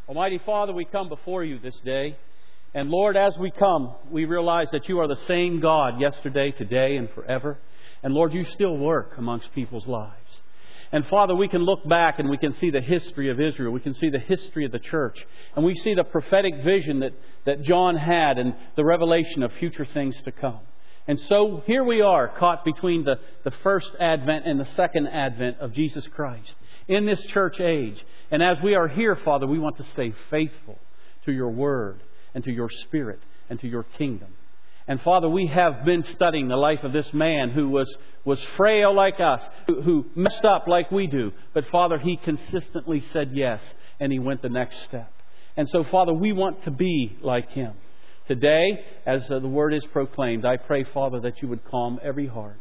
Almighty Father, we come before You this day. And Lord, as we come, we realize that You are the same God yesterday, today, and forever. And Lord, You still work amongst people's lives. And Father, we can look back and we can see the history of Israel. We can see the history of the church. And we see the prophetic vision that John had and the revelation of future things to come. And so here we are, caught between the first advent and the second advent of Jesus Christ in this church age. And as we are here, Father, we want to stay faithful to Your Word and to Your Spirit and to Your kingdom. And Father, we have been studying the life of this man who was frail like us, who messed up like we do. But Father, he consistently said yes, and he went the next step. And so, Father, we want to be like him. Today, as the Word is proclaimed, I pray, Father, that You would calm every heart.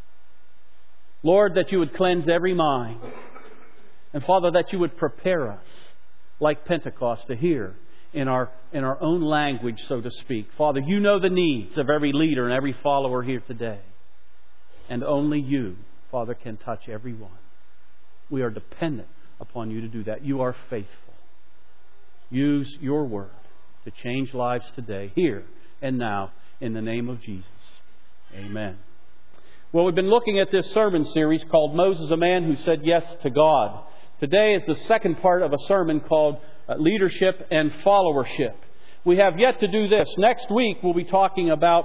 Lord, that You would cleanse every mind. And Father, that You would prepare us, like Pentecost, to hear in our own language, so to speak. Father, You know the needs of every leader and every follower here today. And only You, Father, can touch every one. We are dependent upon You to do that. You are faithful. Use Your Word to change lives today, here and now, in the name of Jesus. Amen. Well, we've been looking at this sermon series called Moses, a Man Who Said Yes to God. Today is the second part of a sermon called Leadership and Followership. We have yet to do this. Next week we'll be talking about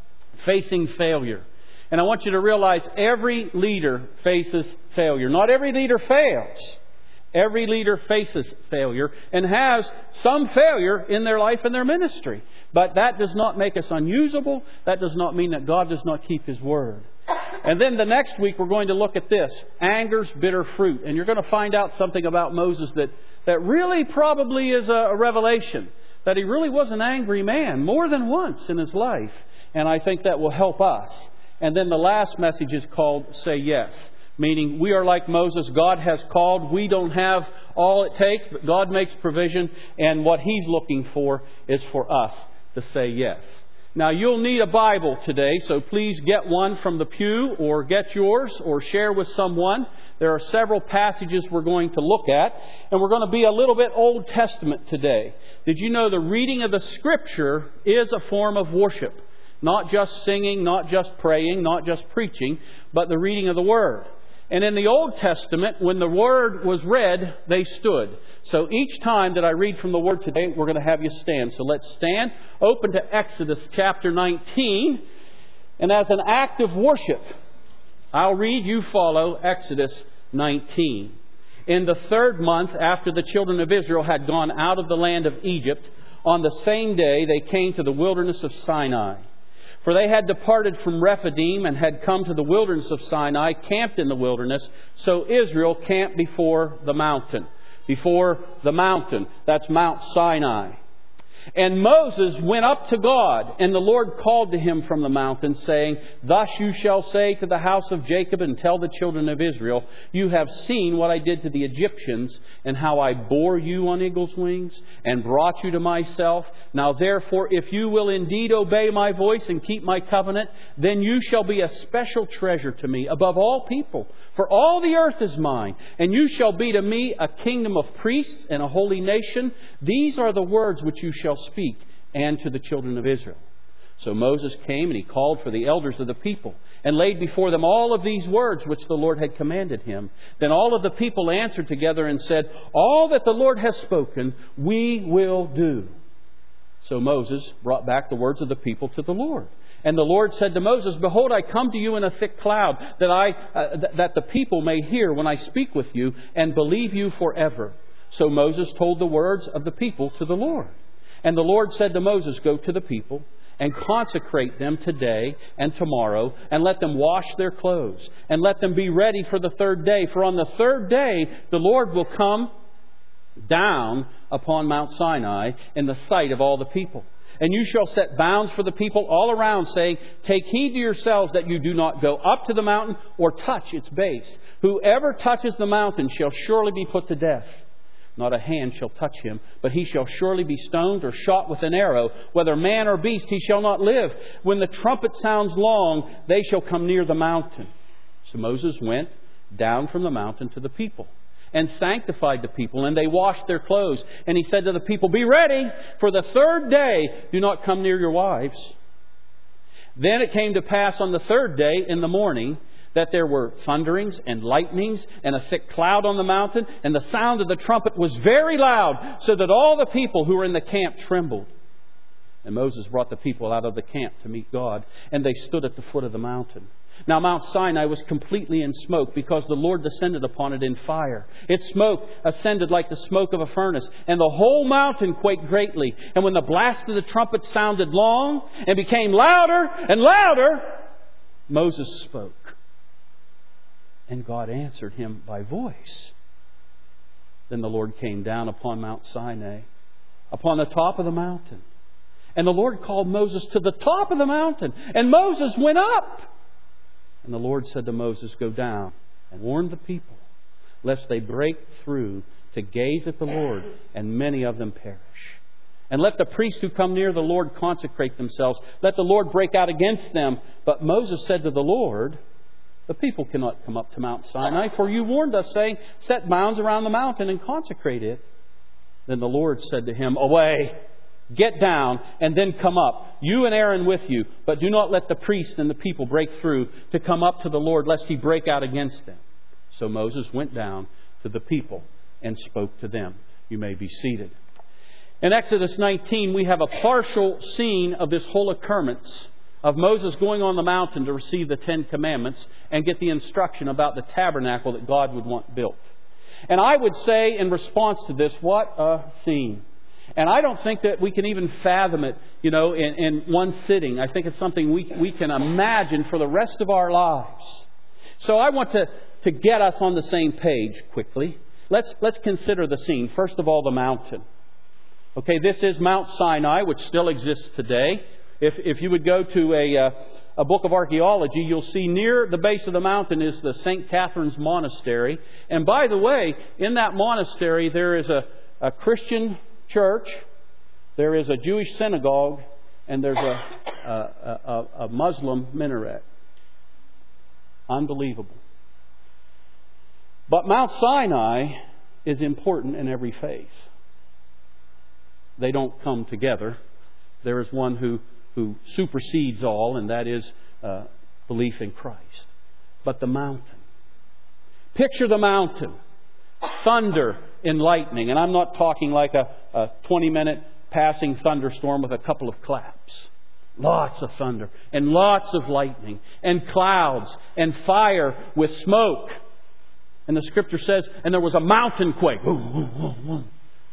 facing failure. And I want you to realize every leader faces failure. Not every leader fails. Every leader faces failure and has some failure in their life and their ministry. But that does not make us unusable. That does not mean that God does not keep His Word. And then the next week we're going to look at this, anger's bitter fruit. And you're going to find out something about Moses that really probably is a revelation. That he really was an angry man more than once in his life. And I think that will help us. And then the last message is called Say Yes. Meaning we are like Moses. God has called. We don't have all it takes, but God makes provision. And what He's looking for is for us to say yes. Now, you'll need a Bible today, so please get one from the pew or get yours or share with someone. There are several passages we're going to look at, and we're going to be a little bit Old Testament today. Did you know the reading of the Scripture is a form of worship? Not just singing, not just praying, not just preaching, but the reading of the Word. And in the Old Testament, when the Word was read, they stood. So each time that I read from the Word today, we're going to have you stand. So let's stand. Open to Exodus chapter 19. And as an act of worship, I'll read, you follow Exodus 19. In the third month after the children of Israel had gone out of the land of Egypt, on the same day they came to the wilderness of Sinai. For they had departed from Rephidim and had come to the wilderness of Sinai, camped in the wilderness. So Israel camped before the mountain. Before the mountain. That's Mount Sinai. And Moses went up to God, and the Lord called to him from the mountain, saying, Thus you shall say to the house of Jacob and tell the children of Israel, You have seen what I did to the Egyptians, and how I bore you on eagle's wings, and brought you to myself. Now therefore, if you will indeed obey my voice and keep my covenant, then you shall be a special treasure to me above all people. For all the earth is mine, and you shall be to me a kingdom of priests and a holy nation. These are the words which you shall speak, and to the children of Israel. So Moses came, and he called for the elders of the people, and laid before them all of these words which the Lord had commanded him. Then all of the people answered together and said, All that the Lord has spoken, we will do. So Moses brought back the words of the people to the Lord. And the Lord said to Moses, Behold, I come to you in a thick cloud, that the people may hear when I speak with you, and believe you forever. So Moses told the words of the people to the Lord. And the Lord said to Moses, Go to the people, and consecrate them today and tomorrow, and let them wash their clothes, and let them be ready for the third day. For on the third day the Lord will come down upon Mount Sinai in the sight of all the people. And you shall set bounds for the people all around, saying, Take heed to yourselves that you do not go up to the mountain or touch its base. Whoever touches the mountain shall surely be put to death. Not a hand shall touch him, but he shall surely be stoned or shot with an arrow. Whether man or beast, he shall not live. When the trumpet sounds long, they shall come near the mountain. So Moses went down from the mountain to the people. and sanctified the people, and they washed their clothes. And He said to the people, "Be ready, for the third day do not come near your wives." Then it came to pass on the third day in the morning that there were thunderings and lightnings and a thick cloud on the mountain, and the sound of the trumpet was very loud, so that all the people who were in the camp trembled. And Moses brought the people out of the camp to meet God, and they stood at the foot of the mountain. Now Mount Sinai was completely in smoke, because the Lord descended upon it in fire. Its smoke ascended like the smoke of a furnace, and the whole mountain quaked greatly. And when the blast of the trumpet sounded long and became louder and louder, Moses spoke, and God answered him by voice. Then the Lord came down upon Mount Sinai, upon the top of the mountain. And the Lord called Moses to the top of the mountain, and Moses went up. And the Lord said to Moses, "Go down and warn the people, lest they break through to gaze at the Lord, and many of them perish. And let the priests who come near the Lord consecrate themselves. Let the Lord break out against them." But Moses said to the Lord, "The people cannot come up to Mount Sinai, for you warned us, saying, 'Set bounds around the mountain and consecrate it.'" Then the Lord said to him, "Away! Get down, and then come up, you and Aaron with you. But do not let the priests and the people break through to come up to the Lord, lest He break out against them." So Moses went down to the people and spoke to them. You may be seated. In Exodus 19, we have a partial scene of this whole occurrence of Moses going on the mountain to receive the Ten Commandments and get the instruction about the tabernacle that God would want built. And I would say, in response to this, what a scene. And I don't think that we can even fathom it, in one sitting. I think it's something we can imagine for the rest of our lives. So I want to get us on the same page quickly. Let's consider the scene. First of all, the mountain. Okay, this is Mount Sinai, which still exists today. If you would go to a book of archaeology, you'll see near the base of the mountain is the St. Catherine's Monastery. And by the way, in that monastery there is a Christian church, there is a Jewish synagogue, and there's a Muslim minaret. Unbelievable. But Mount Sinai is important in every faith. They don't come together. There is one who supersedes all, and that is belief in Christ. But the mountain. Picture the mountain. Thunder and lightning. And I'm not talking like a 20-minute passing thunderstorm with a couple of claps. Lots of thunder and lots of lightning and clouds and fire with smoke. And the Scripture says, and there was a mountain quake. Boom, boom, boom, boom.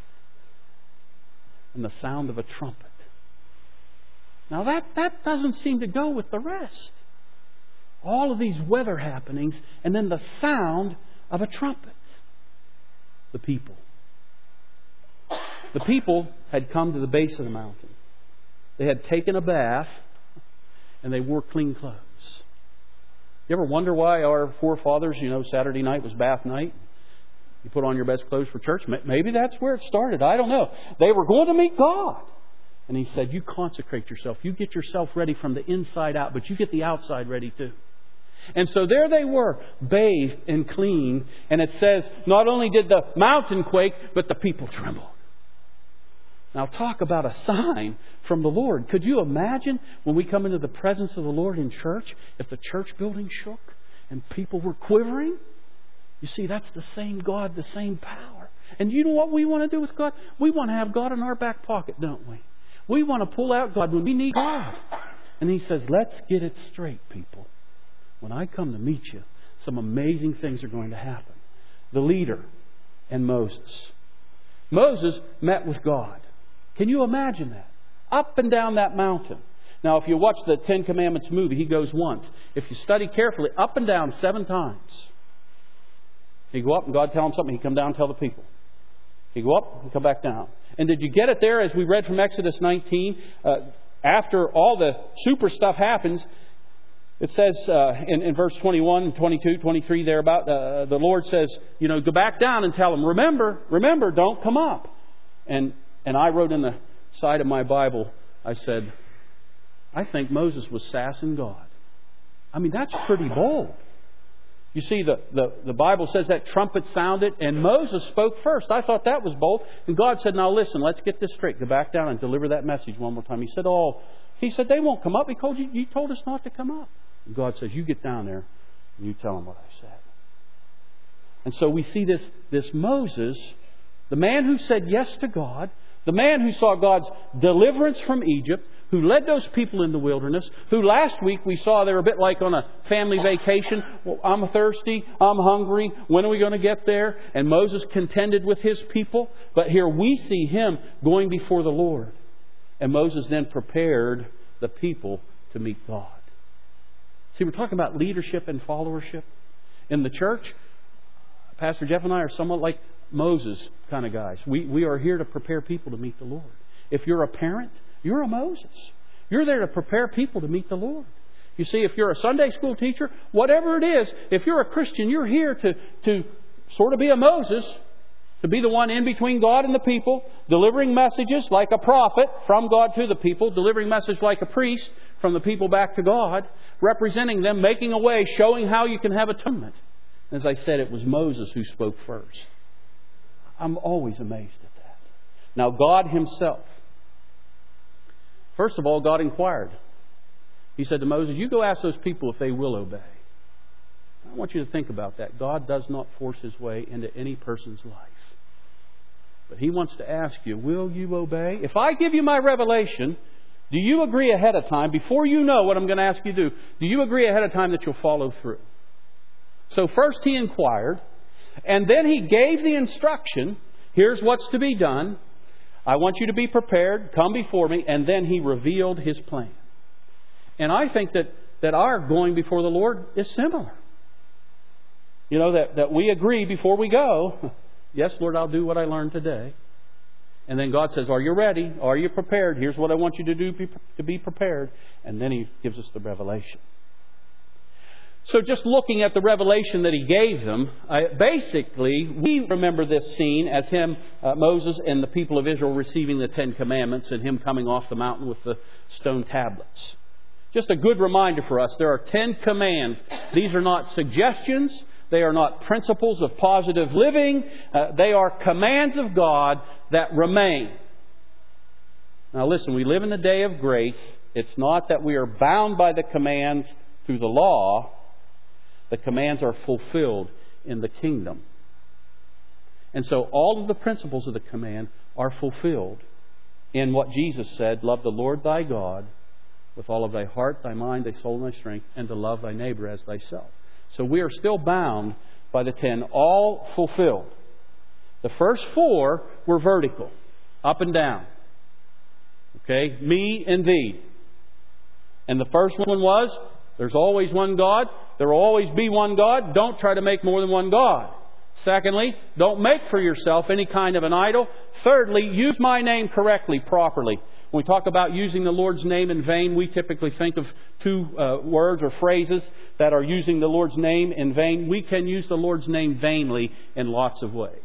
And the sound of a trumpet. Now that doesn't seem to go with the rest. All of these weather happenings, and then the sound of a trumpet. The people. The people had come to the base of the mountain. They had taken a bath, and they wore clean clothes. You ever wonder why our forefathers, Saturday night was bath night? You put on your best clothes for church. Maybe that's where it started. I don't know. They were going to meet God. And He said, you consecrate yourself. You get yourself ready from the inside out, but you get the outside ready too. And so there they were, bathed and clean. And it says, not only did the mountain quake, but the people trembled. Now talk about a sign from the Lord. Could you imagine when we come into the presence of the Lord in church, if the church building shook and people were quivering? You see, that's the same God, the same power. And you know what we want to do with God? We want to have God in our back pocket, don't we? We want to pull out God when we need God. And He says, let's get it straight, people. When I come to meet you, some amazing things are going to happen. The leader and Moses. Moses met with God. Can you imagine that? Up and down that mountain. Now, if you watch the Ten Commandments movie, he goes once. If you study carefully, up and down 7 times. He'd go up and God tell him something. He'd come down and tell the people. He'd go up and come back down. And did you get it there as we read from Exodus 19? After all the super stuff happens, it says in verse 21 and 22, 23 thereabout, the Lord says, go back down and tell them, remember, don't come up. And I wrote in the side of my Bible, I said, I think Moses was sassing God. I mean, that's pretty bold. You see, the Bible says that trumpet sounded and Moses spoke first. I thought that was bold. And God said, now listen, let's get this straight. Go back down and deliver that message one more time. He said, they won't come up because you told us not to come up. And God says, you get down there and you tell them what I said. And so we see this Moses, the man who said yes to God, the man who saw God's deliverance from Egypt, who led those people in the wilderness, who last week we saw they were a bit like on a family vacation. Well, I'm thirsty, I'm hungry, when are we going to get there? And Moses contended with his people. But here we see him going before the Lord. And Moses then prepared the people to meet God. See, we're talking about leadership and followership. In the church, Pastor Jeff and I are somewhat like Moses kind of guys. We are here to prepare people to meet the Lord. If you're a parent, you're a Moses. You're there to prepare people to meet the Lord. You see, if you're a Sunday school teacher, whatever it is, if you're a Christian, you're here to sort of be a Moses, to be the one in between God and the people, delivering messages like a prophet from God to the people, delivering message like a priest from the people back to God, representing them, making a way, showing how you can have atonement. As I said, it was Moses who spoke first. I'm always amazed at that. Now, God Himself. First of all, God inquired. He said to Moses, you go ask those people if they will obey. I want you to think about that. God does not force His way into any person's life. But He wants to ask you, will you obey? If I give you my revelation, do you agree ahead of time, before you know what I'm going to ask you to do you agree ahead of time that you'll follow through? So first He inquired, and then He gave the instruction, here's what's to be done. I want you to be prepared, come before me, and then He revealed His plan. And I think that our going before the Lord is similar. You know, that we agree before we go, yes, Lord, I'll do what I learned today. And then God says, are you ready? Are you prepared? Here's what I want you to do to be prepared. And then He gives us the revelation. So just looking at the revelation that He gave them, basically, we remember this scene as Moses and the people of Israel receiving the Ten Commandments and Him coming off the mountain with the stone tablets. Just a good reminder for us, there are 10 commands. These are not suggestions. They are not principles of positive living. They are commands of God that remain. Now listen, we live in the day of grace. It's not that we are bound by the commands through the law. The commands are fulfilled in the kingdom. And so all of the principles of the command are fulfilled in what Jesus said, love the Lord thy God with all of thy heart, thy mind, thy soul, and thy strength, and to love thy neighbor as thyself. So we are still bound by the 10, all fulfilled. The first 4 were vertical, up and down. Okay, me and thee. And the first one was, there's always one God. There will always be one God. Don't try to make more than one God. Secondly, don't make for yourself any kind of an idol. Thirdly, use my name correctly, properly. When we talk about using the Lord's name in vain, we typically think of 2 words or phrases that are using the Lord's name in vain. We can use the Lord's name vainly in lots of ways.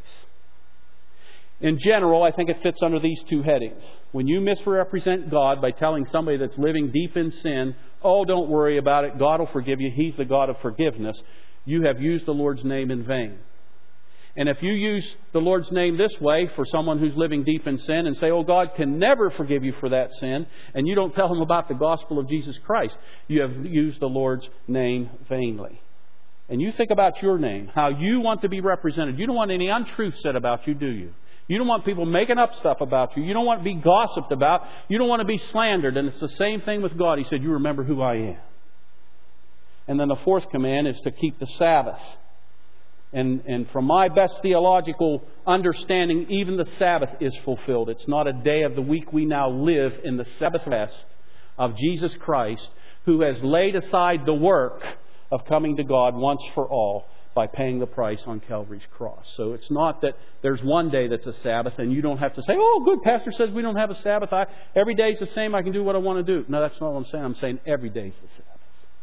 In general, I think it fits under these 2 headings. When you misrepresent God by telling somebody that's living deep in sin, oh, don't worry about it, God will forgive you, He's the God of forgiveness, you have used the Lord's name in vain. And if you use the Lord's name this way for someone who's living deep in sin and say, oh, God can never forgive you for that sin, and you don't tell them about the gospel of Jesus Christ, you have used the Lord's name vainly. And you think about your name, how you want to be represented. You don't want any untruth said about you, do you? You don't want people making up stuff about you. You don't want to be gossiped about. You don't want to be slandered. And it's the same thing with God. He said, you remember who I am. And then the 4th command is to keep the Sabbath. And from my best theological understanding, even the Sabbath is fulfilled. It's not a day of the week. We now live in the Sabbath rest of Jesus Christ, who has laid aside the work of coming to God once for all by paying the price on Calvary's cross. So it's not that there's one day that's a Sabbath and you don't have to say, oh, good, Pastor says we don't have a Sabbath. Every day's the same. I can do what I want to do. No, that's not what I'm saying. I'm saying every day's the Sabbath.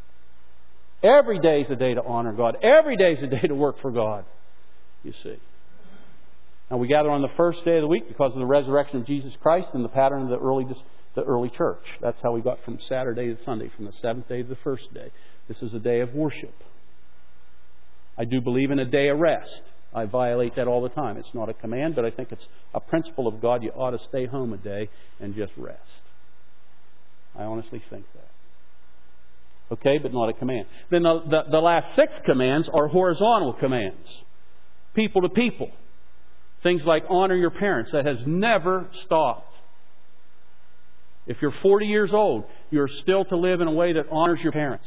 Every day is a day to honor God. Every day is a day to work for God, you see. Now we gather on the first day of the week because of the resurrection of Jesus Christ and the pattern of the early church. That's how we got from Saturday to Sunday, from the 7th day to the first day. This is a day of worship. I do believe in a day of rest. I violate that all the time. It's not a command, but I think it's a principle of God. You ought to stay home a day and just rest. I honestly think that. Okay, but not a command. Then the last 6 commands are horizontal commands. People to people. Things like honor your parents. That has never stopped. If you're 40 years old, you're still to live in a way that honors your parents.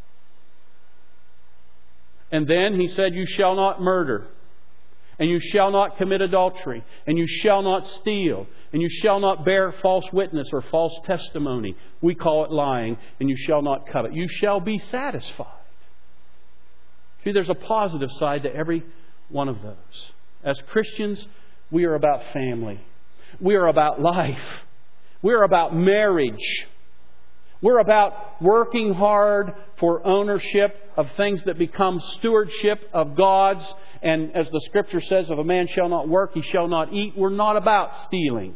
And then He said, you shall not murder. And you shall not commit adultery. And you shall not steal. And you shall not bear false witness or false testimony. We call it lying. And you shall not covet. You shall be satisfied. See, there's a positive side to every one of those. As Christians, we are about family. We are about life. We are about marriage. We're about working hard for ownership of things that become stewardship of God's. And as the Scripture says, if a man shall not work, he shall not eat. We're not about stealing.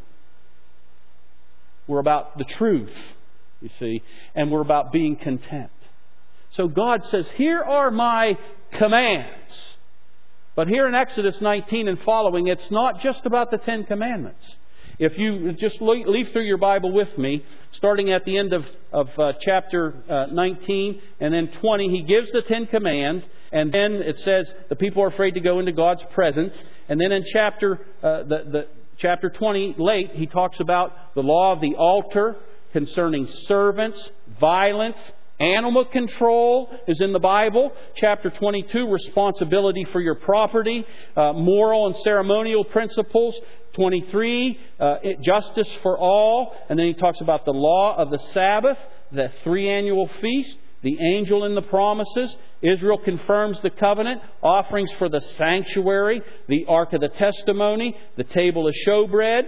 We're about the truth, you see. And we're about being content. So God says, here are my commands. But here in Exodus 19 and following, it's not just about the 10 Commandments. If you just leaf through your Bible with me, starting at the end of chapter 19 and then 20, He gives the 10 commands. And then it says the people are afraid to go into God's presence. And then in chapter 20, late, He talks about the law of the altar concerning servants, violence, animal control is in the Bible. Chapter 22, responsibility for your property, moral and ceremonial principles. 23, justice for all. And then he talks about the law of the Sabbath, the 3 annual feasts, the angel and the promises. Israel confirms the covenant, offerings for the sanctuary, the ark of the testimony, the table of showbread.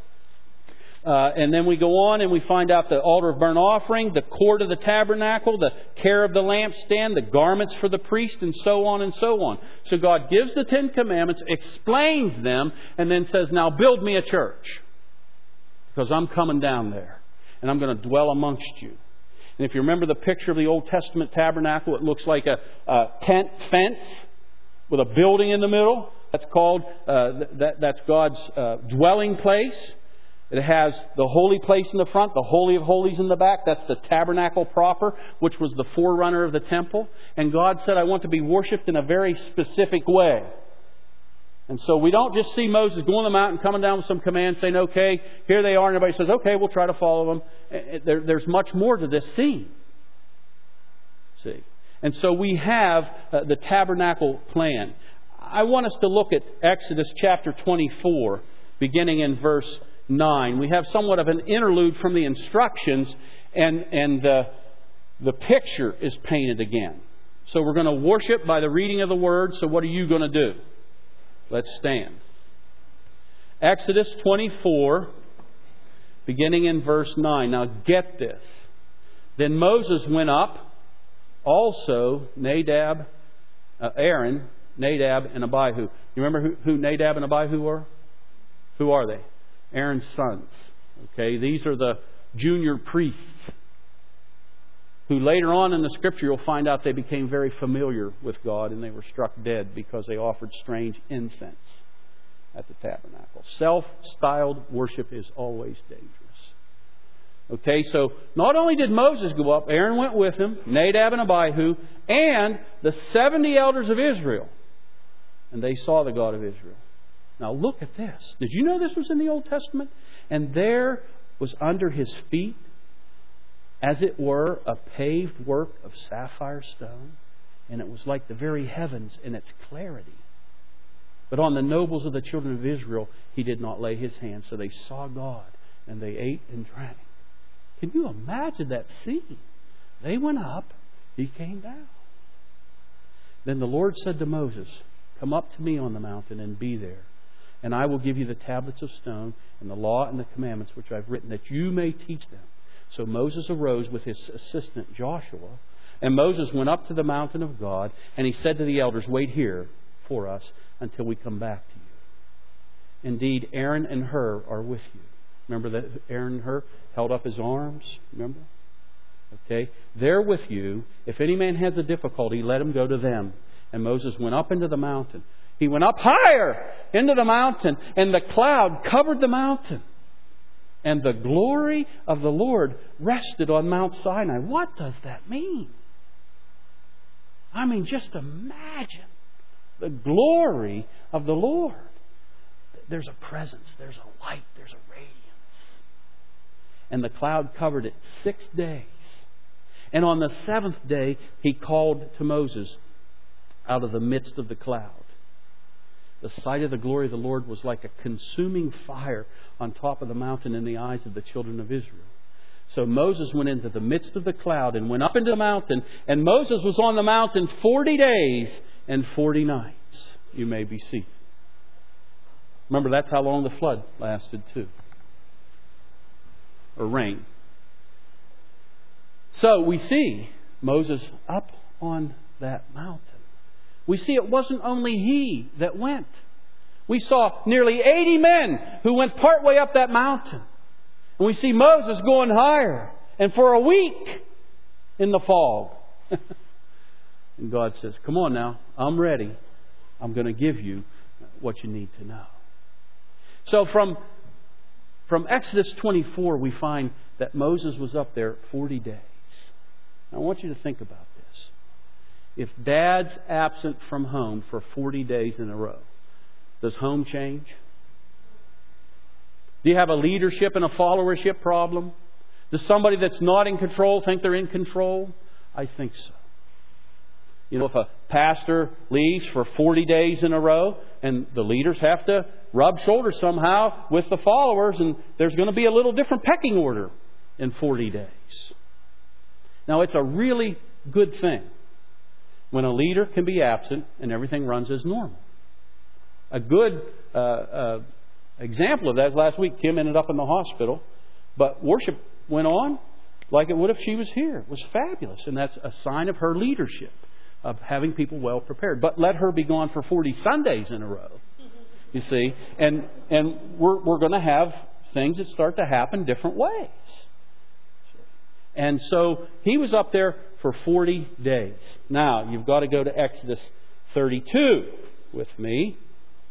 And then we go on and we find out the altar of burnt offering, the court of the tabernacle, the care of the lampstand, the garments for the priest, and so on and so on. So God gives the 10 Commandments, explains them, and then says, now build me a church. Because I'm coming down there. And I'm going to dwell amongst you. And if you remember the picture of the Old Testament tabernacle, it looks like a tent fence with a building in the middle. That's called, that's God's dwelling place. It has the holy place in the front, the Holy of Holies in the back. That's the tabernacle proper, which was the forerunner of the temple. And God said, I want to be worshipped in a very specific way. And so we don't just see Moses going on the mountain, coming down with some commands, saying, okay, here they are. And everybody says, okay, we'll try to follow them. There's much more to this scene. See? And so we have the tabernacle plan. I want us to look at Exodus chapter 24, beginning in verse 9. We have somewhat of an interlude from the instructions, and the picture is painted again. So we're going to worship by the reading of the Word. So what are you going to do? Let's stand. Exodus 24, beginning in verse 9. Now get this. Then Moses went up, also Aaron, Nadab, and Abihu. You remember who Nadab and Abihu were? Who are they? Aaron's sons. Okay, these are the junior priests who later on in the Scripture you'll find out they became very familiar with God and they were struck dead because they offered strange incense at the tabernacle. Self-styled worship is always dangerous. Okay, so not only did Moses go up, Aaron went with him, Nadab and Abihu, and the 70 elders of Israel. And they saw the God of Israel. Now look at this. Did you know this was in the Old Testament? And there was under his feet, as it were, a paved work of sapphire stone. And it was like the very heavens in its clarity. But on the nobles of the children of Israel, he did not lay his hand. So they saw God and they ate and drank. Can you imagine that scene? They went up, he came down. Then the Lord said to Moses, come up to me on the mountain and be there. And I will give you the tablets of stone and the law and the commandments which I've written, that you may teach them. So Moses arose with his assistant Joshua, and Moses went up to the mountain of God, and he said to the elders, wait here for us until we come back to you. Indeed, Aaron and Hur are with you. Remember that Aaron and Hur held up his arms? Remember? Okay? They're with you. If any man has a difficulty, let him go to them. And Moses went up into the mountain. He went up higher into the mountain, and the cloud covered the mountain. And the glory of the Lord rested on Mount Sinai. What does that mean? I mean, just imagine the glory of the Lord. There's a presence, there's a light, there's a radiance. And the cloud covered it 6 days. And on the 7th day, He called to Moses out of the midst of the cloud. The sight of the glory of the Lord was like a consuming fire on top of the mountain in the eyes of the children of Israel. So Moses went into the midst of the cloud and went up into the mountain. And Moses was on the mountain 40 days and 40 nights. You may be seated. Remember, that's how long the flood lasted too. Or rain. So we see Moses up on that mountain. We see it wasn't only he that went. We saw nearly 80 men who went partway up that mountain. And we see Moses going higher. And for a week in the fog. And God says, come on now, I'm ready. I'm going to give you what you need to know. So from Exodus 24, we find that Moses was up there 40 days. Now, I want you to think about this. If Dad's absent from home for 40 days in a row, does home change? Do you have a leadership and a followership problem? Does somebody that's not in control think they're in control? I think so. You know, if a pastor leaves for 40 days in a row and the leaders have to rub shoulders somehow with the followers, and there's going to be a little different pecking order in 40 days. Now, it's a really good thing when a leader can be absent and everything runs as normal. A good example of that is last week. Kim ended up in the hospital, but worship went on like it would if she was here. It was fabulous, and that's a sign of her leadership, of having people well prepared. But let her be gone for 40 Sundays in a row, you see, and we're going to have things that start to happen different ways. And so he was up there for 40 days. Now, you've got to go to Exodus 32 with me.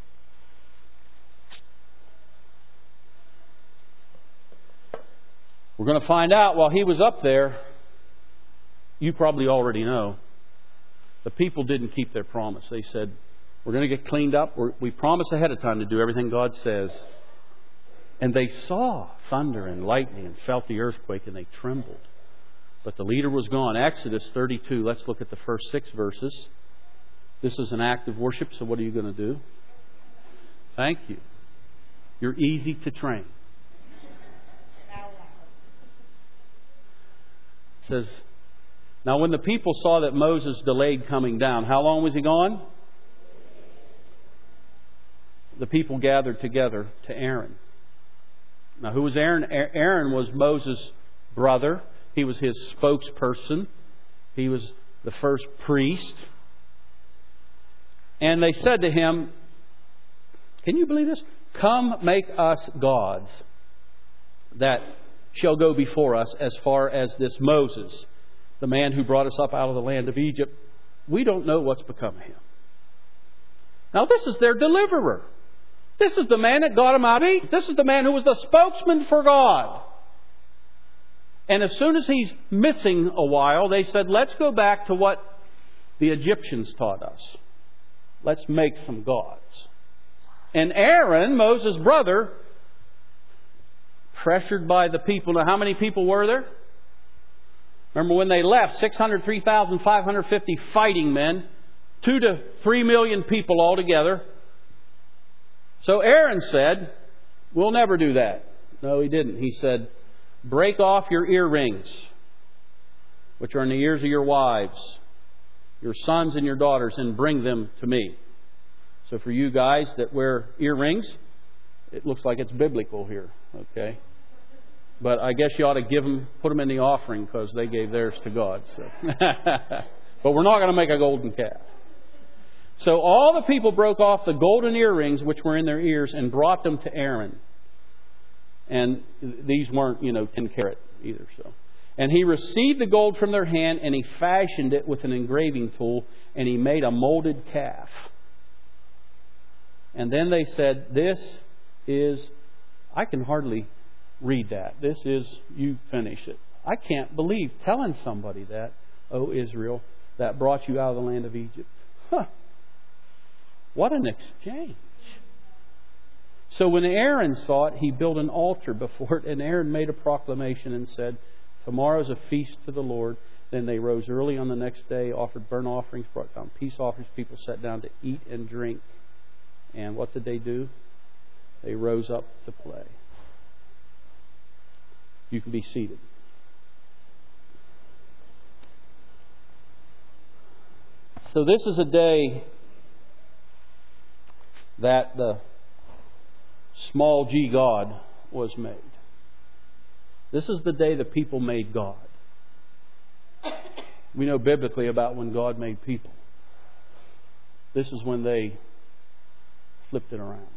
We're going to find out while he was up there, you probably already know, the people didn't keep their promise. They said, we're going to get cleaned up. We promise ahead of time to do everything God says. And they saw thunder and lightning and felt the earthquake, and they trembled. But the leader was gone. Exodus 32, let's look at the first 6 verses. This is an act of worship, so what are you going to do? Thank you. You're easy to train. It says, now when the people saw that Moses delayed coming down, how long was he gone? The people gathered together to Aaron. Now who was Aaron? Aaron was Moses' brother. He was his spokesperson. He was the first priest. And they said to him, can you believe this? Come make us gods that shall go before us as far as this Moses, the man who brought us up out of the land of Egypt. We don't know what's become of him. Now this is their deliverer. This is the man that got them out of Egypt. This is the man who was the spokesman for God. And as soon as he's missing a while, they said, let's go back to what the Egyptians taught us. Let's make some gods. And Aaron, Moses' brother, pressured by the people. Now, how many people were there? Remember when they left, 603,550 fighting men, 2 to 3 million people altogether. So Aaron said, we'll never do that. No, he didn't. He said, break off your earrings, which are in the ears of your wives, your sons and your daughters, and bring them to me. So for you guys that wear earrings, it looks like it's biblical here, okay? But I guess you ought to put them in the offering because they gave theirs to God. So. But we're not going to make a golden calf. So all the people broke off the golden earrings which were in their ears and brought them to Aaron. And these weren't, 10 carat either. So, And he received the gold from their hand, and he fashioned it with an engraving tool, and he made a molded calf. And then they said, this is, I can hardly read that. This is, you finish it. I can't believe telling somebody that, O Israel, that brought you out of the land of Egypt. Huh. What an exchange. So when Aaron saw it, he built an altar before it, and Aaron made a proclamation and said, tomorrow's a feast to the Lord. Then they rose early on the next day, offered burnt offerings, brought down peace offerings. People sat down to eat and drink. And what did they do? They rose up to play. You can be seated. So this is a day that the small g God was made. This is the day the people made God. We know biblically about when God made people. This is when they flipped it around.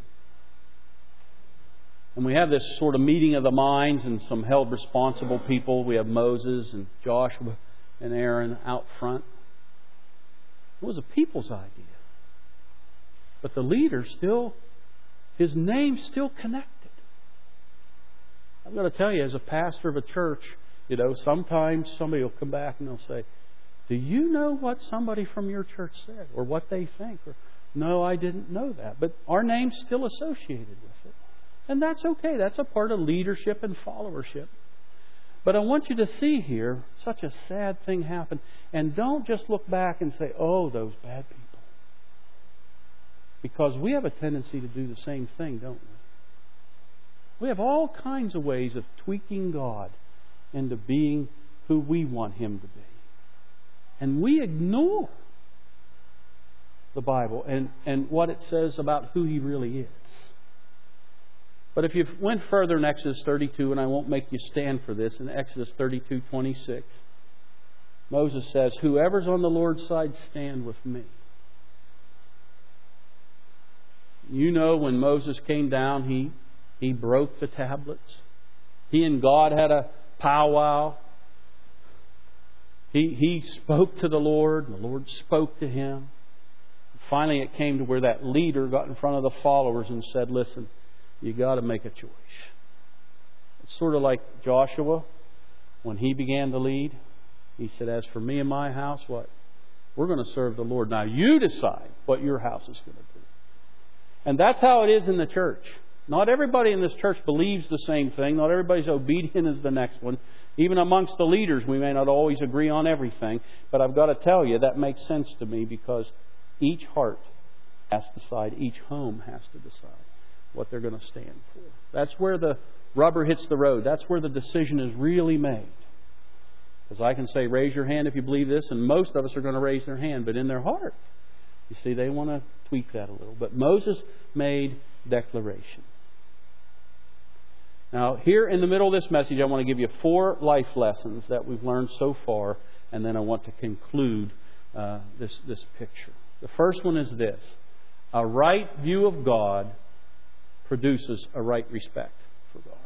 And we have this sort of meeting of the minds and some held responsible people. We have Moses and Joshua and Aaron out front. It was a people's idea. But the leader still, his name's still connected. I've got to tell you, as a pastor of a church, sometimes somebody will come back and they'll say, do you know what somebody from your church said? Or what they think? Or, no, I didn't know that. But our name's still associated with it. And that's okay. That's a part of leadership and followership. But I want you to see here, such a sad thing happened. And don't just look back and say, oh, those bad people. Because we have a tendency to do the same thing, don't we? We have all kinds of ways of tweaking God into being who we want Him to be. And we ignore the Bible and what it says about who He really is. But if you went further in Exodus 32, and I won't make you stand for this, in Exodus 32:26, Moses says, whoever's on the Lord's side, stand with me. You know, when Moses came down, he broke the tablets. He and God had a powwow. He spoke to the Lord, and the Lord spoke to him. Finally, it came to where that leader got in front of the followers and said, listen, you got to make a choice. It's sort of like Joshua, when he began to lead. He said, as for me and my house, what? We're going to serve the Lord. Now you decide what your house is going to do. And that's how it is in the church. Not everybody in this church believes the same thing. Not everybody's obedient as the next one. Even amongst the leaders, we may not always agree on everything. But I've got to tell you, that makes sense to me, because each heart has to decide, each home has to decide what they're going to stand for. That's where the rubber hits the road. That's where the decision is really made. Because I can say, raise your hand if you believe this, and most of us are going to raise their hand. But in their heart, you see, they want to tweak that a little. But Moses made declaration. Now, here in the middle of this message, I want to give you 4 life lessons that we've learned so far, and then I want to conclude this picture. The first one is this: a right view of God produces a right respect for God.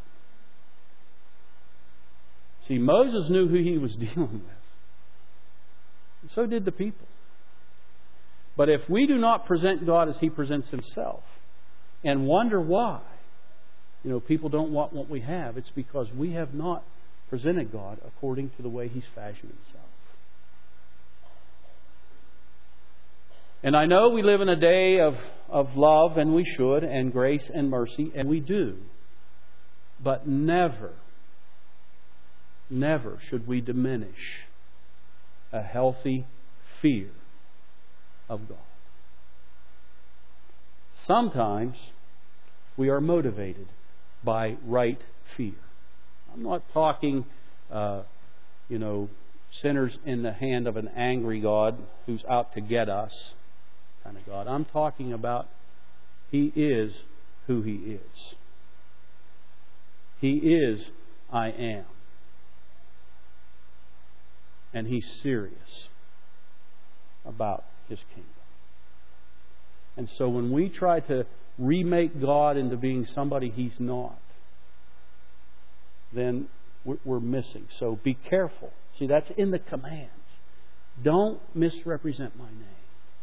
See, Moses knew who he was dealing with. And so did the people. But if we do not present God as He presents Himself, and wonder why, people don't want what we have, it's because we have not presented God according to the way He's fashioned Himself. And I know we live in a day of love, and we should, and grace and mercy, and we do. But never should we diminish a healthy fear of God. Sometimes we are motivated by right fear. I'm not talking, sinners in the hand of an angry God who's out to get us kind of God. I'm talking about He is who He is. He is I am. And He's serious about His kingdom. And so when we try to remake God into being somebody He's not, then we're missing. So be careful. See, that's in the commands. Don't misrepresent my name.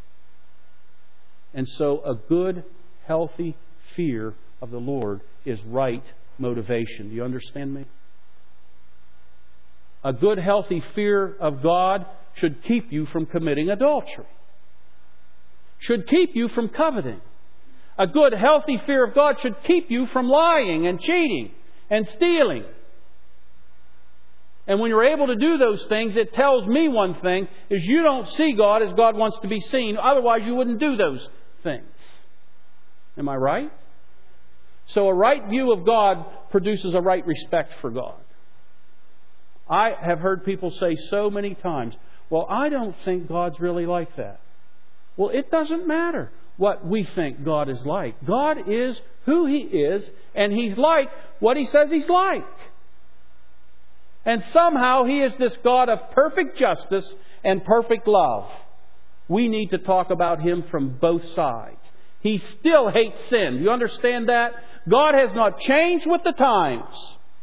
And so a good, healthy fear of the Lord is right motivation. Do you understand me? A good, healthy fear of God should keep you from committing adultery. Should keep you from coveting. A good, healthy fear of God should keep you from lying and cheating and stealing. And when you're able to do those things, it tells me one thing, is you don't see God as God wants to be seen. Otherwise, you wouldn't do those things. Am I right? So a right view of God produces a right respect for God. I have heard people say so many times, well, I don't think God's really like that. Well, it doesn't matter what we think God is like. God is who He is, and He's like what He says He's like. And somehow He is this God of perfect justice and perfect love. We need to talk about Him from both sides. He still hates sin. Do you understand that? God has not changed with the times.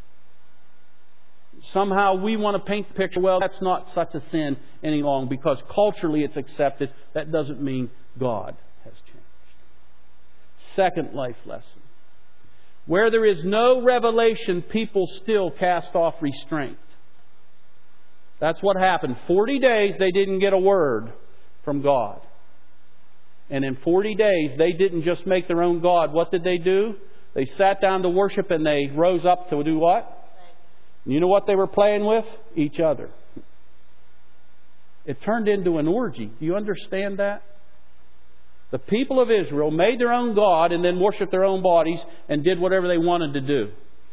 Somehow we want to paint the picture, well, that's not such a sin any longer because culturally it's accepted. That doesn't mean God has changed. Second life lesson. Where there is no revelation, people still cast off restraint. That's what happened. 40 days they didn't get a word from God. And in 40 days they didn't just make their own God. What did they do? They sat down to worship and they rose up to do what? You know what they were playing with? Each other. It turned into an orgy. Do you understand that? The people of Israel made their own God and then worshipped their own bodies and did whatever they wanted to do.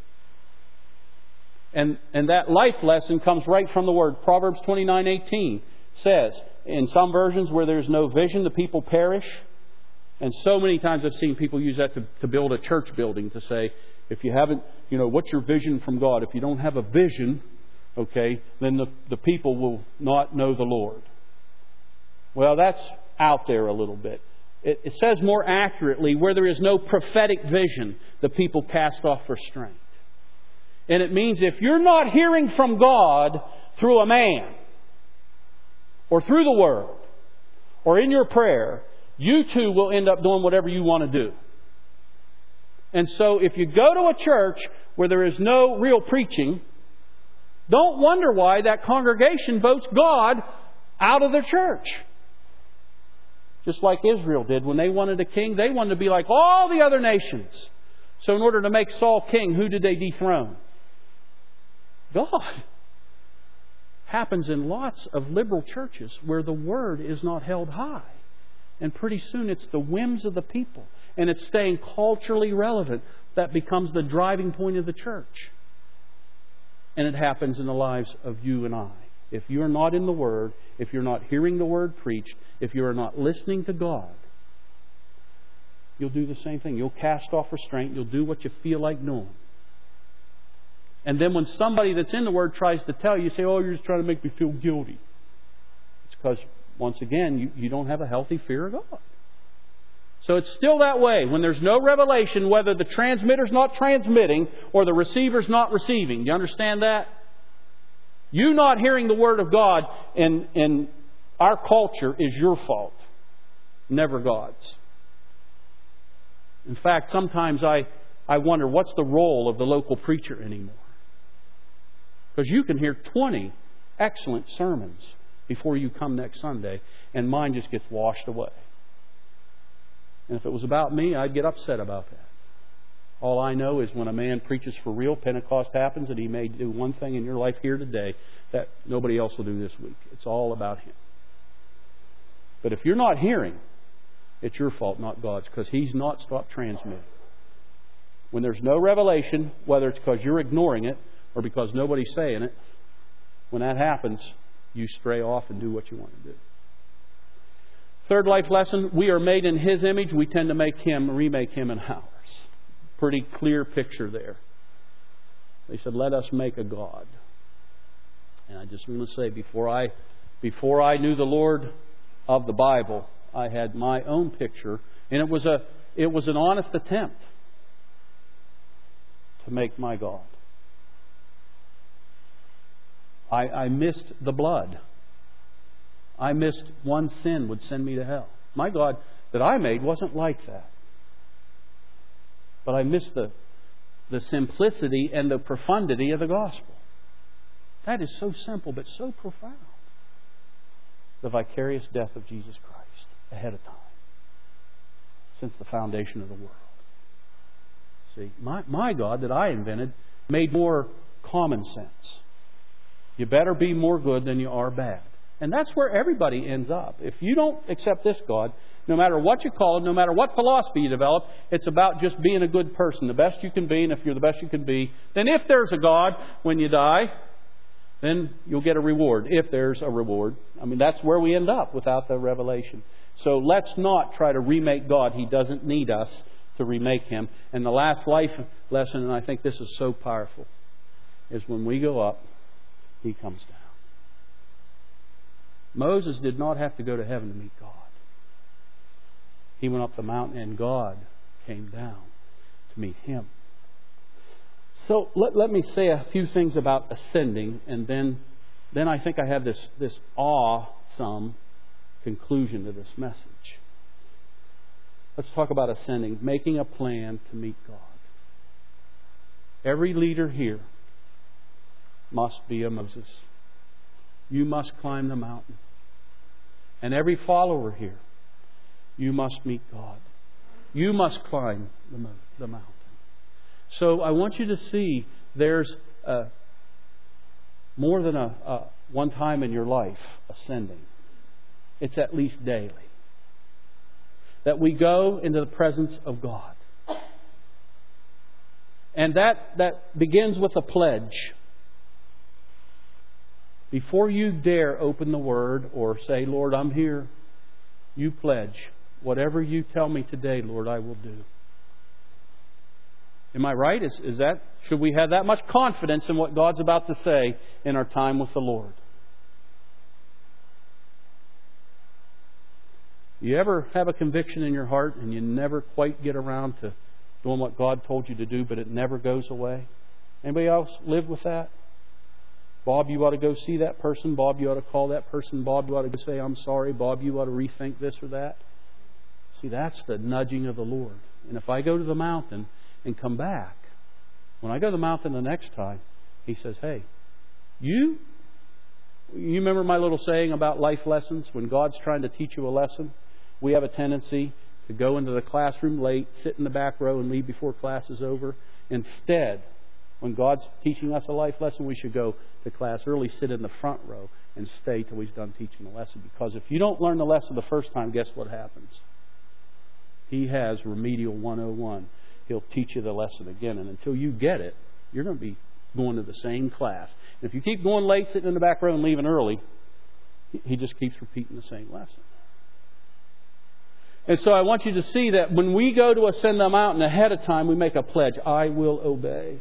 And that life lesson comes right from the Word. Proverbs 29:18 says, in some versions where there's no vision, the people perish. And so many times I've seen people use that to build a church building, to say, if you haven't, what's your vision from God? If you don't have a vision, okay, then the people will not know the Lord. Well, that's out there a little bit. It says more accurately, where there is no prophetic vision, the people cast off restraint. And it means if you're not hearing from God through a man, or through the Word, or in your prayer, you too will end up doing whatever you want to do. And so if you go to a church where there is no real preaching, don't wonder why that congregation votes God out of their church. Just like Israel did when they wanted a king. They wanted to be like all the other nations. So in order to make Saul king, who did they dethrone? God. Happens in lots of liberal churches where the Word is not held high. And pretty soon it's the whims of the people. And it's staying culturally relevant. That becomes the driving point of the church. And it happens in the lives of you and I. If you're not in the Word, if you're not hearing the Word preached, if you are not listening to God, you'll do the same thing. You'll cast off restraint. You'll do what you feel like doing. And then when somebody that's in the Word tries to tell you, you say, oh, you're just trying to make me feel guilty. It's because, once again, you don't have a healthy fear of God. So it's still that way. When there's no revelation, whether the transmitter's not transmitting or the receiver's not receiving. Do you understand that? You not hearing the Word of God in our culture is your fault. Never God's. In fact, sometimes I wonder, what's the role of the local preacher anymore? Because you can hear 20 excellent sermons before you come next Sunday, and mine just gets washed away. And if it was about me, I'd get upset about that. All I know is when a man preaches for real, Pentecost happens, and he may do one thing in your life here today that nobody else will do this week. It's all about him. But if you're not hearing, it's your fault, not God's, because He's not stopped transmitting. When there's no revelation, whether it's because you're ignoring it or because nobody's saying it, when that happens, you stray off and do what you want to do. Third life lesson, we are made in His image. We tend to remake Him in ours. Pretty clear picture there. They said, let us make a God. And I just want to say, before I knew the Lord of the Bible, I had my own picture, and it was an honest attempt to make my God. I missed the blood. I missed one sin would send me to hell. My God that I made wasn't like that. But I missed the simplicity and the profundity of the gospel. That is so simple but so profound. The vicarious death of Jesus Christ ahead of time. Since the foundation of the world. See, my God that I invented made more common sense. You better be more good than you are bad. And that's where everybody ends up. If you don't accept this God, no matter what you call it, no matter what philosophy you develop, it's about just being a good person, the best you can be. And if you're the best you can be, then if there's a God when you die, then you'll get a reward. If there's a reward. I mean, that's where we end up without the revelation. So let's not try to remake God. He doesn't need us to remake Him. And the last life lesson, and I think this is so powerful, is when we go up, He comes down. Moses did not have to go to heaven to meet God. He went up the mountain and God came down to meet him. So let me say a few things about ascending, and then I think I have this awesome conclusion to this message. Let's talk about ascending, making a plan to meet God. Every leader here must be a Moses. You must climb the mountain. And every follower here, you must meet God. You must climb the mountain. So I want you to see there's more than a one time in your life ascending. It's at least daily. That we go into the presence of God. And that begins with a pledge. Before you dare open the Word or say, Lord, I'm here, you pledge. Whatever you tell me today, Lord, I will do. Am I right? Is that? Should we have that much confidence in what God's about to say in our time with the Lord? You ever have a conviction in your heart and you never quite get around to doing what God told you to do, but it never goes away? Anybody else live with that? Bob, you ought to go see that person. Bob, you ought to call that person. Bob, you ought to go say, I'm sorry. Bob, you ought to rethink this or that. See, that's the nudging of the Lord. And if I go to the mountain and come back, when I go to the mountain the next time, He says, hey, you remember my little saying about life lessons? When God's trying to teach you a lesson, we have a tendency to go into the classroom late, sit in the back row and leave before class is over. Instead, when God's teaching us a life lesson, we should go to class early, sit in the front row, and stay till He's done teaching the lesson. Because if you don't learn the lesson the first time, guess what happens? He has Remedial 101. He'll teach you the lesson again. And until you get it, you're going to be going to the same class. And if you keep going late, sitting in the back row, and leaving early, He just keeps repeating the same lesson. And so I want you to see that when we go to ascend the mountain ahead of time, we make a pledge. I will obey.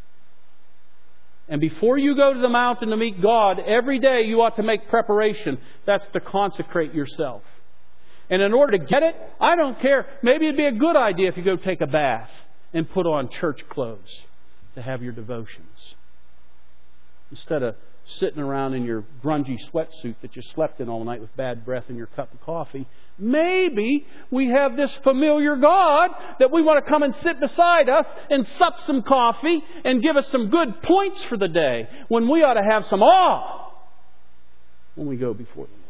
And before you go to the mountain to meet God, every day you ought to make preparation. That's to consecrate yourself. And in order to get it, I don't care. Maybe it'd be a good idea if you go take a bath and put on church clothes to have your devotions. Instead of sitting around in your grungy sweatsuit that you slept in all night with bad breath in your cup of coffee. Maybe we have this familiar God that we want to come and sit beside us and sup some coffee and give us some good points for the day, when we ought to have some awe when we go before the Lord.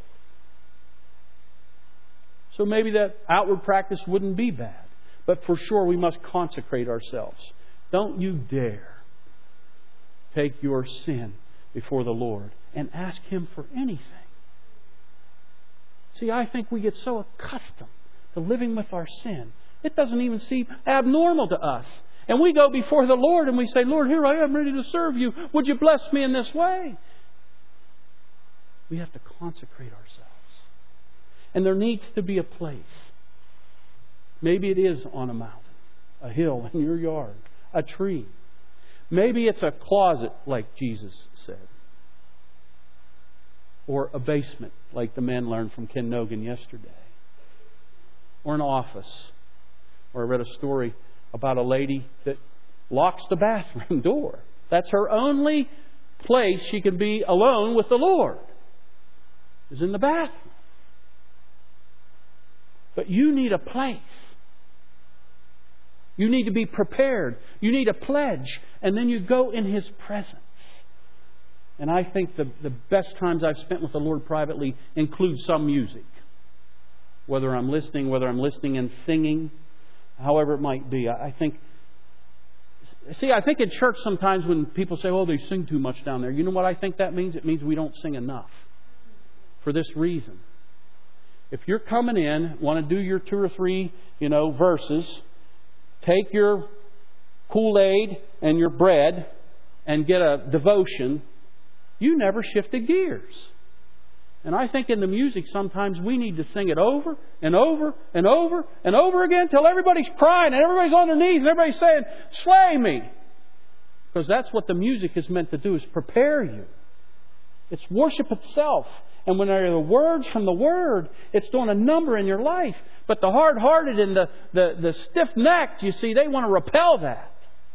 So maybe that outward practice wouldn't be bad, but for sure we must consecrate ourselves. Don't you dare take your sin before the Lord and ask Him for anything. See, I think we get so accustomed to living with our sin, it doesn't even seem abnormal to us. And we go before the Lord and we say, Lord, here I am ready to serve You. Would You bless me in this way? We have to consecrate ourselves. And there needs to be a place. Maybe it is on a mountain, a hill in your yard, a tree. Maybe it's a closet, like Jesus said. Or a basement, like the men learned from Ken Nogan yesterday. Or an office. Or I read a story about a lady that locks the bathroom door. That's her only place she can be alone with the Lord is in the bathroom. But you need a place. You need to be prepared. You need a pledge. And then you go in His presence. And I think the best times I've spent with the Lord privately include some music. Whether I'm listening and singing, however it might be. I think in church sometimes when people say, oh, they sing too much down there. You know what I think that means? It means we don't sing enough. For this reason. If you're coming in, want to do your 2 or 3, verses, take your Kool-Aid and your bread and get a devotion, you never shifted gears. And I think in the music sometimes we need to sing it over and over and over and over again till everybody's crying and everybody's on their knees and everybody's saying, slay me. Because that's what the music is meant to do, is prepare you. It's worship itself. And when there are the words from the Word, it's doing a number in your life. But the hard-hearted and the stiff-necked, you see, they want to repel that.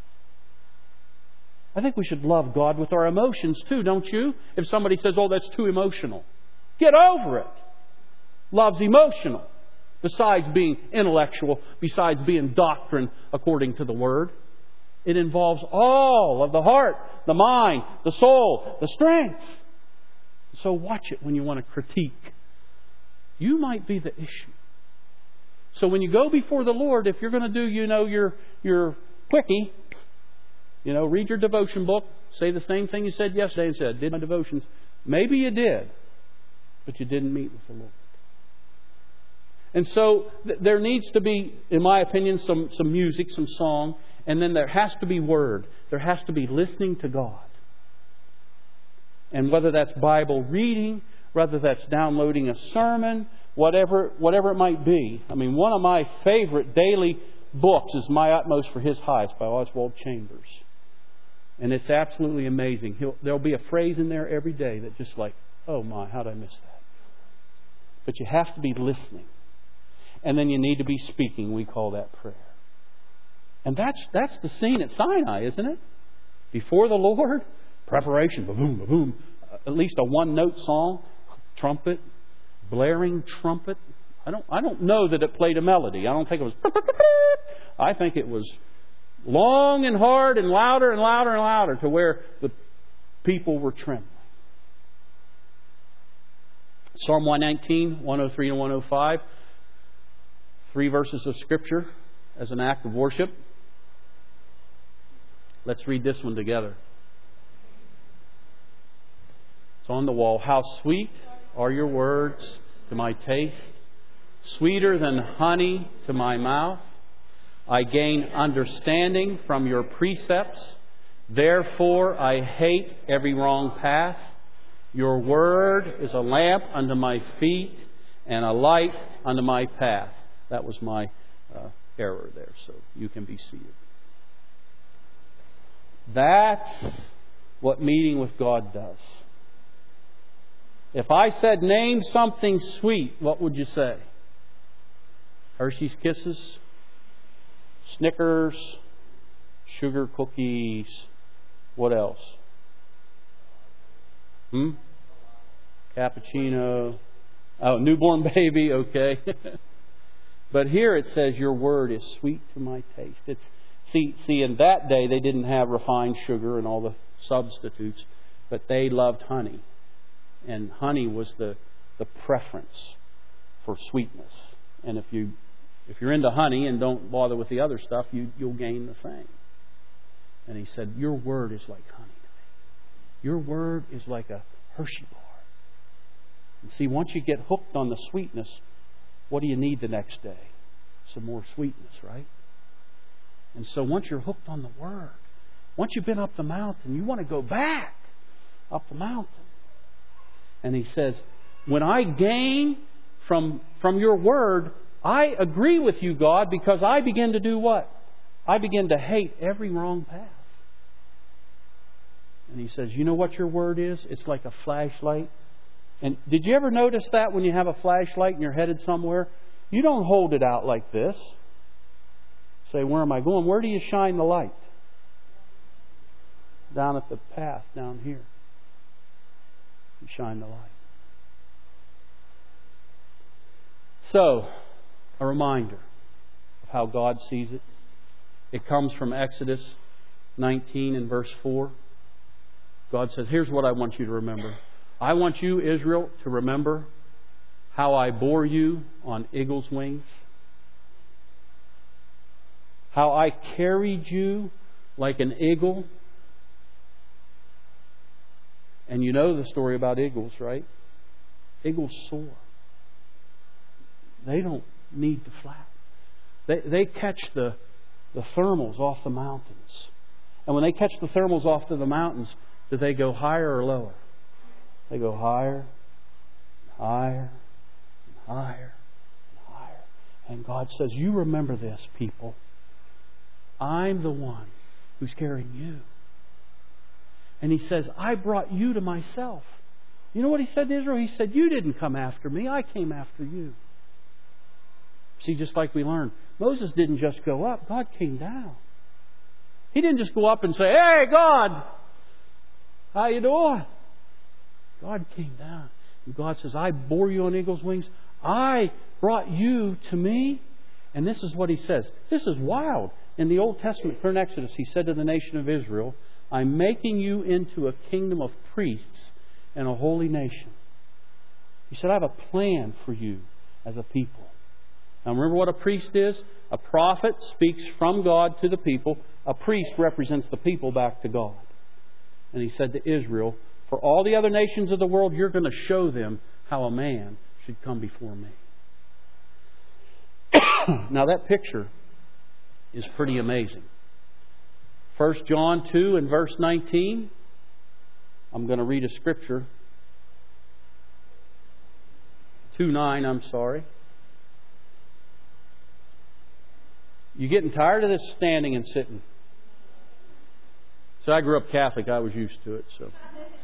I think we should love God with our emotions too, don't you? If somebody says, oh, that's too emotional. Get over it. Love's emotional. Besides being intellectual, besides being doctrine according to the Word. It involves all of the heart, the mind, the soul, the strength. So watch it when you want to critique. You might be the issue. So when you go before the Lord, if you're going to do, your quickie, read your devotion book, say the same thing you said yesterday and said, did my devotions. Maybe you did, but you didn't meet with the Lord. And so there needs to be, in my opinion, some music, some song, and then there has to be Word. There has to be listening to God. And whether that's Bible reading, whether that's downloading a sermon, whatever it might be. I mean, one of my favorite daily books is My Utmost for His Highest by Oswald Chambers. And it's absolutely amazing. There'll be a phrase in there every day that just like, oh my, how did I miss that? But you have to be listening. And then you need to be speaking. We call that prayer. And that's the scene at Sinai, isn't it? Before the Lord, preparation, ba-boom, ba-boom. At least a one-note song, trumpet, blaring trumpet. I don't know that it played a melody. I don't think it was. I think it was long and hard and louder and louder and louder to where the people were trembling. Psalm 119, 103 and 105. 3 verses of Scripture as an act of worship. Let's read this one together. It's on the wall. How sweet are your words to my taste, sweeter than honey to my mouth. I gain understanding from your precepts. Therefore I hate every wrong path. Your word is a lamp unto my feet and a light unto my path. That was my error there, so you can be seated. That's what meeting with God does. If I said, name something sweet, what would you say? Hershey's Kisses, Snickers, sugar cookies, what else? Cappuccino. Oh, newborn baby, okay. But here it says, your word is sweet to my taste. See, in that day they didn't have refined sugar and all the substitutes, but they loved honey. And honey was the preference for sweetness. And if you're into honey and don't bother with the other stuff, you'll gain the same. And he said, your word is like honey to me. Your word is like a Hershey bar. And see, once you get hooked on the sweetness, what do you need the next day? Some more sweetness, right? And so once you're hooked on the Word, once you've been up the mountain, you want to go back up the mountain. And he says, when I gain from your Word, I agree with you, God, because I begin to do what? I begin to hate every wrong path. And he says, you know what your Word is? It's like a flashlight. And did you ever notice that when you have a flashlight and you're headed somewhere? You don't hold it out like this. Say, where am I going? Where do you shine the light? Down at the path down here. You shine the light. So, a reminder of how God sees it. It comes from Exodus 19 and verse 4. God says, here's what I want you to remember. I want you, Israel, to remember how I bore you on eagle's wings. How I carried you like an eagle. And you know the story about eagles, right? Eagles soar. They don't need to flap. They catch the thermals off the mountains. And when they catch the thermals off to the mountains, do they go higher or lower? They go higher, higher, higher, and higher. And God says, you remember this, people. I'm the one who's carrying you. And He says, I brought you to myself. You know what He said to Israel? He said, you didn't come after me. I came after you. See, just like we learned, Moses didn't just go up. God came down. He didn't just go up and say, hey, God, how you doing? God came down. And God says, I bore you on eagle's wings. I brought you to me. And this is what He says. This is wild. In the Old Testament, in Exodus, He said to the nation of Israel, I'm making you into a kingdom of priests and a holy nation. He said, I have a plan for you as a people. Now remember what a priest is? A prophet speaks from God to the people. A priest represents the people back to God. And He said to Israel, for all the other nations of the world, you're going to show them how a man should come before me. Now that picture is pretty amazing. 1 John 2 and verse 19. I'm going to read a scripture. 2:9, I'm sorry. You getting tired of this standing and sitting? So I grew up Catholic. I was used to it. So,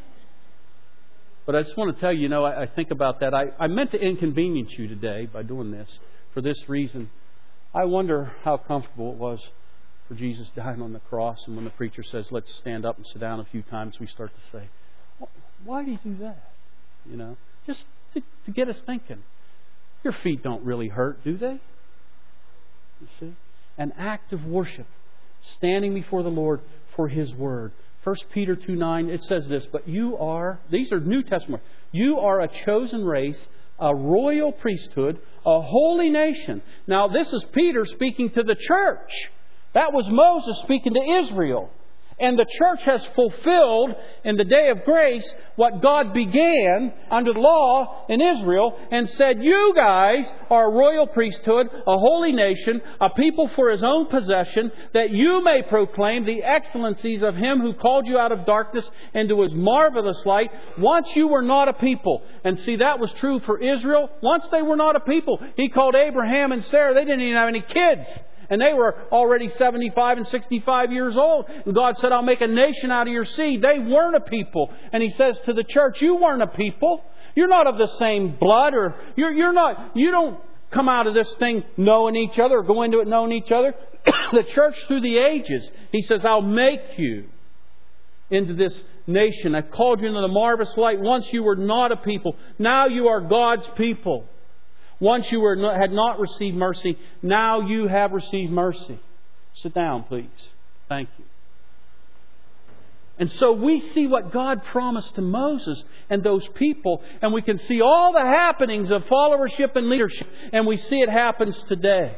but I just want to tell you, I think about that. I meant to inconvenience you today by doing this for this reason. I wonder how comfortable it was for Jesus dying on the cross. And when the preacher says, let's stand up and sit down a few times, we start to say, why did He do that? Just to get us thinking. Your feet don't really hurt, do they? You see? An act of worship, standing before the Lord for His Word. 1 Peter 2:9, it says this, but you are, these are New Testament, you are a chosen race, a royal priesthood, a holy nation. Now this is Peter speaking to the church. That was Moses speaking to Israel. And the church has fulfilled in the day of grace what God began under the law in Israel and said, you guys are a royal priesthood, a holy nation, a people for His own possession, that you may proclaim the excellencies of Him who called you out of darkness into His marvelous light. Once you were not a people. And see, that was true for Israel. Once they were not a people. He called Abraham and Sarah. They didn't even have any kids. And they were already 75 and 65 years old. And God said, I'll make a nation out of your seed. They weren't a people. And He says to the church, you weren't a people. You're not of the same blood. Or you don't come out of this thing knowing each other or go into it knowing each other. The church through the ages, He says, I'll make you into this nation. I've called you into the marvelous light. Once you were not a people. Now you are God's people. Once you had not received mercy, now you have received mercy. Sit down, please. Thank you. And so we see what God promised to Moses and those people, and we can see all the happenings of followership and leadership, and we see it happens today.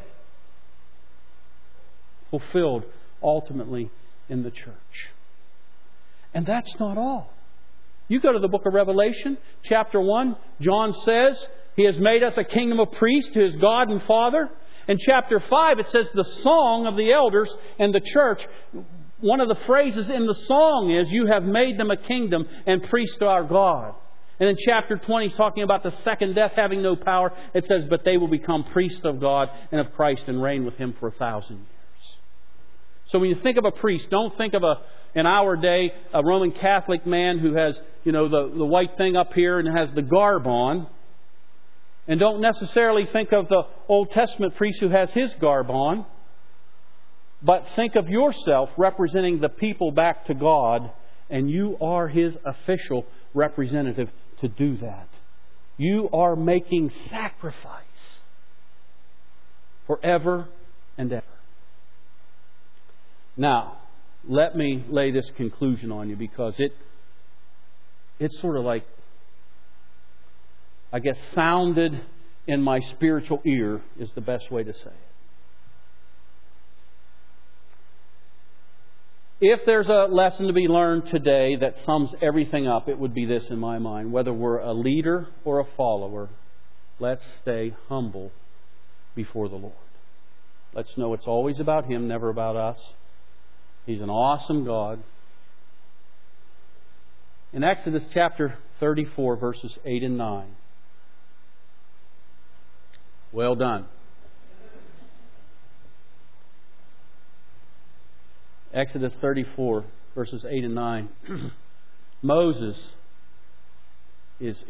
Fulfilled ultimately in the church. And that's not all. You go to the book of Revelation, chapter 1, John says, He has made us a kingdom of priests to His God and Father. In chapter 5, it says the song of the elders and the church. One of the phrases in the song is, you have made them a kingdom and priests to our God. And in chapter 20, he's talking about the second death having no power. It says, but they will become priests of God and of Christ and reign with Him for 1,000 years. So when you think of a priest, don't think of in our day, a Roman Catholic man who has, the white thing up here and has the garb on. And don't necessarily think of the Old Testament priest who has his garb on. But think of yourself representing the people back to God. And you are His official representative to do that. You are making sacrifice forever and ever. Now, let me lay this conclusion on you, because it's sort of like, I guess, sounded in my spiritual ear is the best way to say it. If there's a lesson to be learned today that sums everything up, it would be this in my mind. Whether we're a leader or a follower, let's stay humble before the Lord. Let's know it's always about Him, never about us. He's an awesome God. In Exodus chapter 34, verses 8 and 9. Well done. Exodus 34, verses 8 and 9. Moses is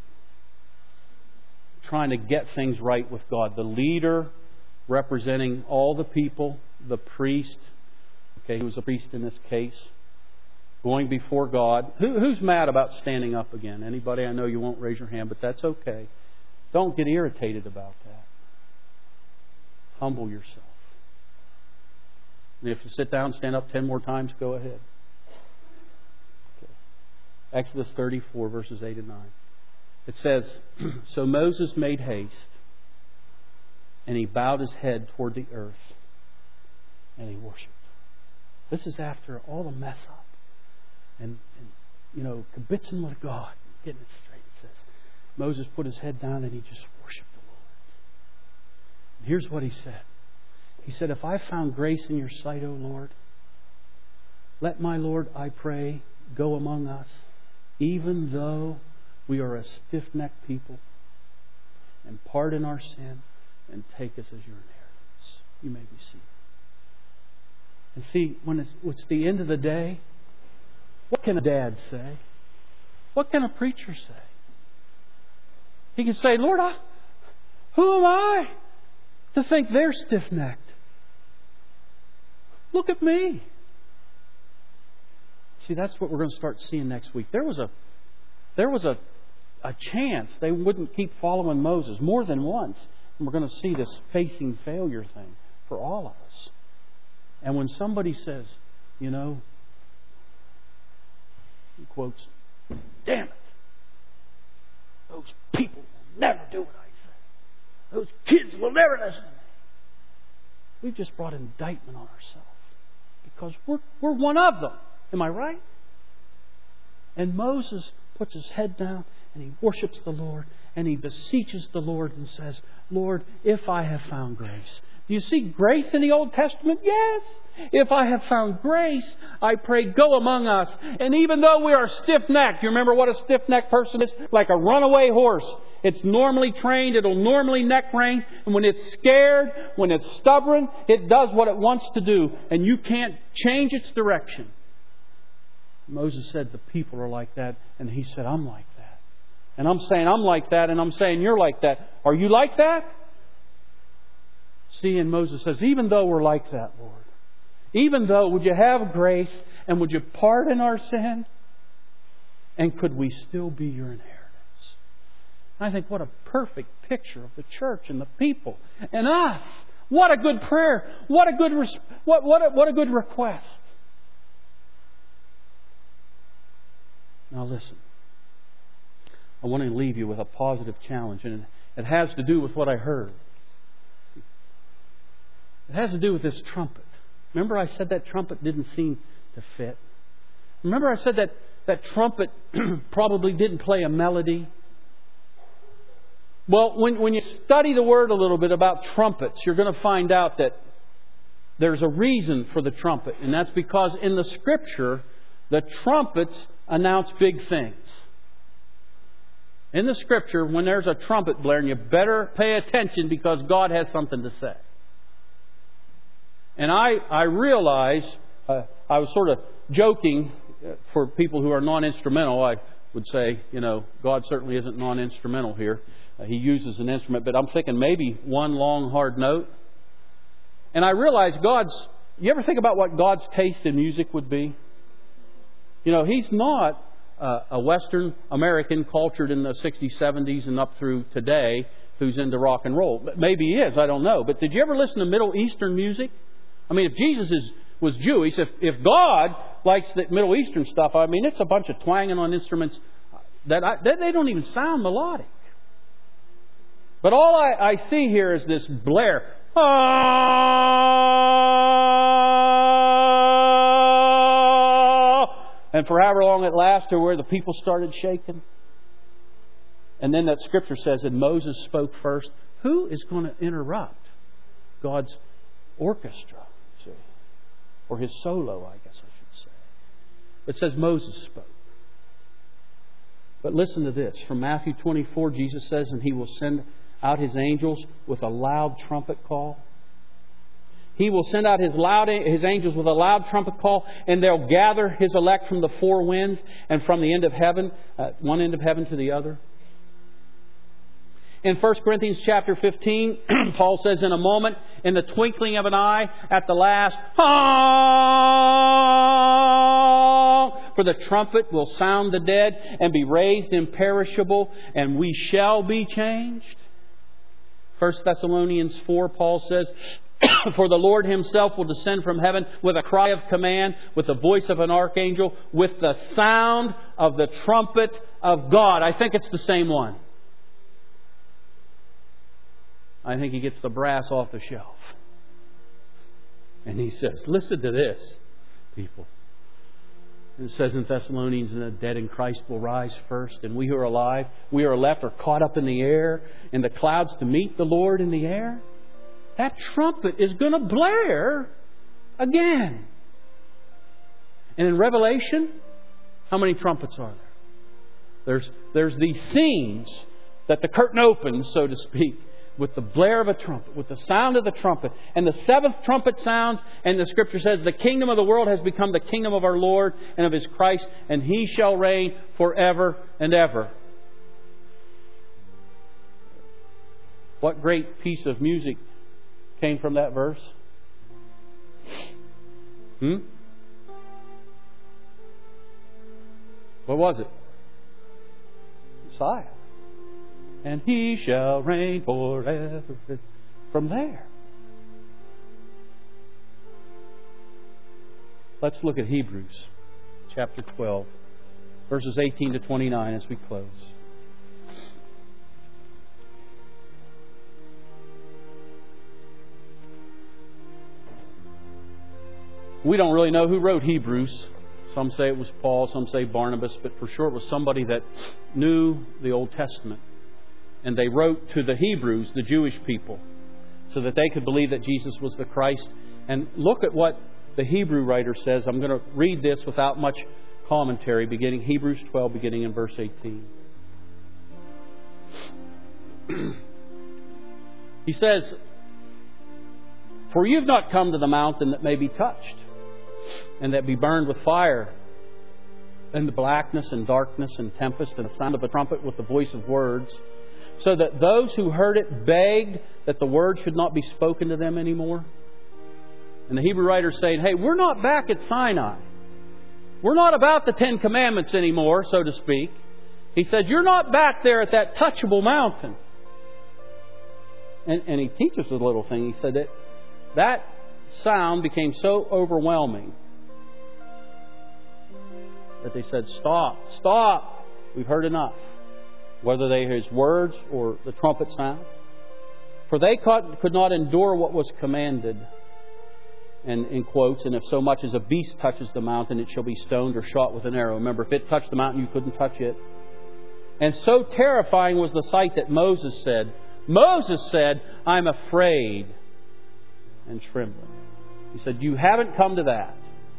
trying to get things right with God. The leader representing all the people, the priest, okay, he was a priest in this case, going before God. Who's mad about standing up again? Anybody? I know you won't raise your hand, but that's okay. Don't get irritated about that. Humble yourself. And if you sit down, stand up 10 more times, go ahead. Okay. Exodus 34, verses 8 and 9. It says, So Moses made haste, and he bowed his head toward the earth, and he worshipped. This is after all the mess up. And kibitzing with God, getting it straight. It says, Moses put his head down and he just worshipped the Lord. And here's what he said. He said, If I found grace in your sight, O Lord, let my Lord, I pray, go among us, even though we are a stiff-necked people, and pardon our sin, and take us as your inheritance. You may be seated. And see, when it's the end of the day, what can a dad say? What can a preacher say? He can say, Lord, who am I to think they're stiff-necked? Look at me. See, that's what we're going to start seeing next week. There was a chance they wouldn't keep following Moses more than once. And we're going to see this facing failure thing for all of us. And when somebody says, he quotes, damn it, those people will never do what I say. Those kids will never listen to me. We've just brought indictment on ourselves. Because we're one of them. Am I right? And Moses puts his head down and he worships the Lord and he beseeches the Lord and says, Lord, if I have found grace. Do you see grace in the Old Testament? Yes. If I have found grace, I pray, go among us. And even though we are stiff-necked, you remember what a stiff-necked person is? Like a runaway horse. It's normally trained. It'll normally neck rein. And when it's scared, when it's stubborn, it does what it wants to do. And you can't change its direction. Moses said the people are like that. And he said, I'm like that. And I'm saying I'm like that. And I'm saying you're like that. Are you like that? See, and Moses says, even though we're like that, Lord, even though, would you have grace and would you pardon our sin? And could we still be your inheritance? I think what a perfect picture of the church and the people and us. What a good prayer. What a good request. Now listen. I want to leave you with a positive challenge, and it has to do with what I heard. It has to do with this trumpet. Remember I said that trumpet didn't seem to fit? Remember I said that trumpet probably didn't play a melody? Well, when you study the Word a little bit about trumpets, you're going to find out that there's a reason for the trumpet. And that's because in the Scripture, the trumpets announce big things. In the Scripture, when there's a trumpet blaring, you better pay attention because God has something to say. And I realize, I was sort of joking for people who are non-instrumental. I would say, God certainly isn't non-instrumental here. He uses an instrument, but I'm thinking maybe one long, hard note. And I realize you ever think about what God's taste in music would be? He's not a Western American cultured in the 60s, 70s, and up through today who's into rock and roll. Maybe he is, I don't know. But did you ever listen to Middle Eastern music? I mean, if Jesus was Jewish, if God likes the Middle Eastern stuff, I mean, it's a bunch of twanging on instruments that they don't even sound melodic. But all I see here is this blare. And for however long it lasted, where the people started shaking. And then that scripture says that Moses spoke first. Who is going to interrupt God's orchestra? See? Or his solo, I guess I should say. It says Moses spoke. But listen to this. From Matthew 24, Jesus says, and He will send out His angels with a loud trumpet call. He will send out His angels with a loud trumpet call, and they'll gather His elect from the four winds and from the end of heaven, one end of heaven to the other. In 1 Corinthians chapter 15, Paul says, in a moment, in the twinkling of an eye, at the last, for the trumpet will sound the dead and be raised imperishable, and we shall be changed. 1 Thessalonians 4, Paul says, for the Lord Himself will descend from heaven with a cry of command, with the voice of an archangel, with the sound of the trumpet of God. I think it's the same one. I think He gets the brass off the shelf. And He says, listen to this, people. And it says in Thessalonians, and the dead in Christ will rise first, and we who are alive, we are left, are caught up in the air, in the clouds to meet the Lord in the air. That trumpet is going to blare again. And in Revelation, how many trumpets are there? There's these scenes that the curtain opens, so to speak, with the blare of a trumpet, with the sound of the trumpet. And the seventh trumpet sounds, and the Scripture says, the kingdom of the world has become the kingdom of our Lord and of His Christ, and He shall reign forever and ever. What great piece of music came from that verse? What was it? Messiah. And He shall reign forever. From there. Let's look at Hebrews chapter 12, verses 18 to 29 as we close. We don't really know who wrote Hebrews. Some say it was Paul, some say Barnabas, but for sure it was somebody that knew the Old Testament. And they wrote to the Hebrews, the Jewish people, so that they could believe that Jesus was the Christ. And look at what the Hebrew writer says. I'm going to read this without much commentary, beginning Hebrews 12, beginning in verse 18. He says, for you've not come to the mountain that may be touched, and that be burned with fire, and the blackness and darkness and tempest and the sound of a trumpet with the voice of words, so that those who heard it begged that the word should not be spoken to them anymore. And the Hebrew writer is saying, hey, we're not back at Sinai. We're not about the Ten Commandments anymore, so to speak. He said, you're not back there at that touchable mountain. And he teaches a little thing. He said that sound became so overwhelming that they said, stop, we've heard enough. Whether they hear His words or the trumpet sound. For they could not endure what was commanded. And in quotes, and if so much as a beast touches the mountain, it shall be stoned or shot with an arrow. Remember, if it touched the mountain, you couldn't touch it. And so terrifying was the sight that Moses said, I'm afraid and trembling. He said, you haven't come to that.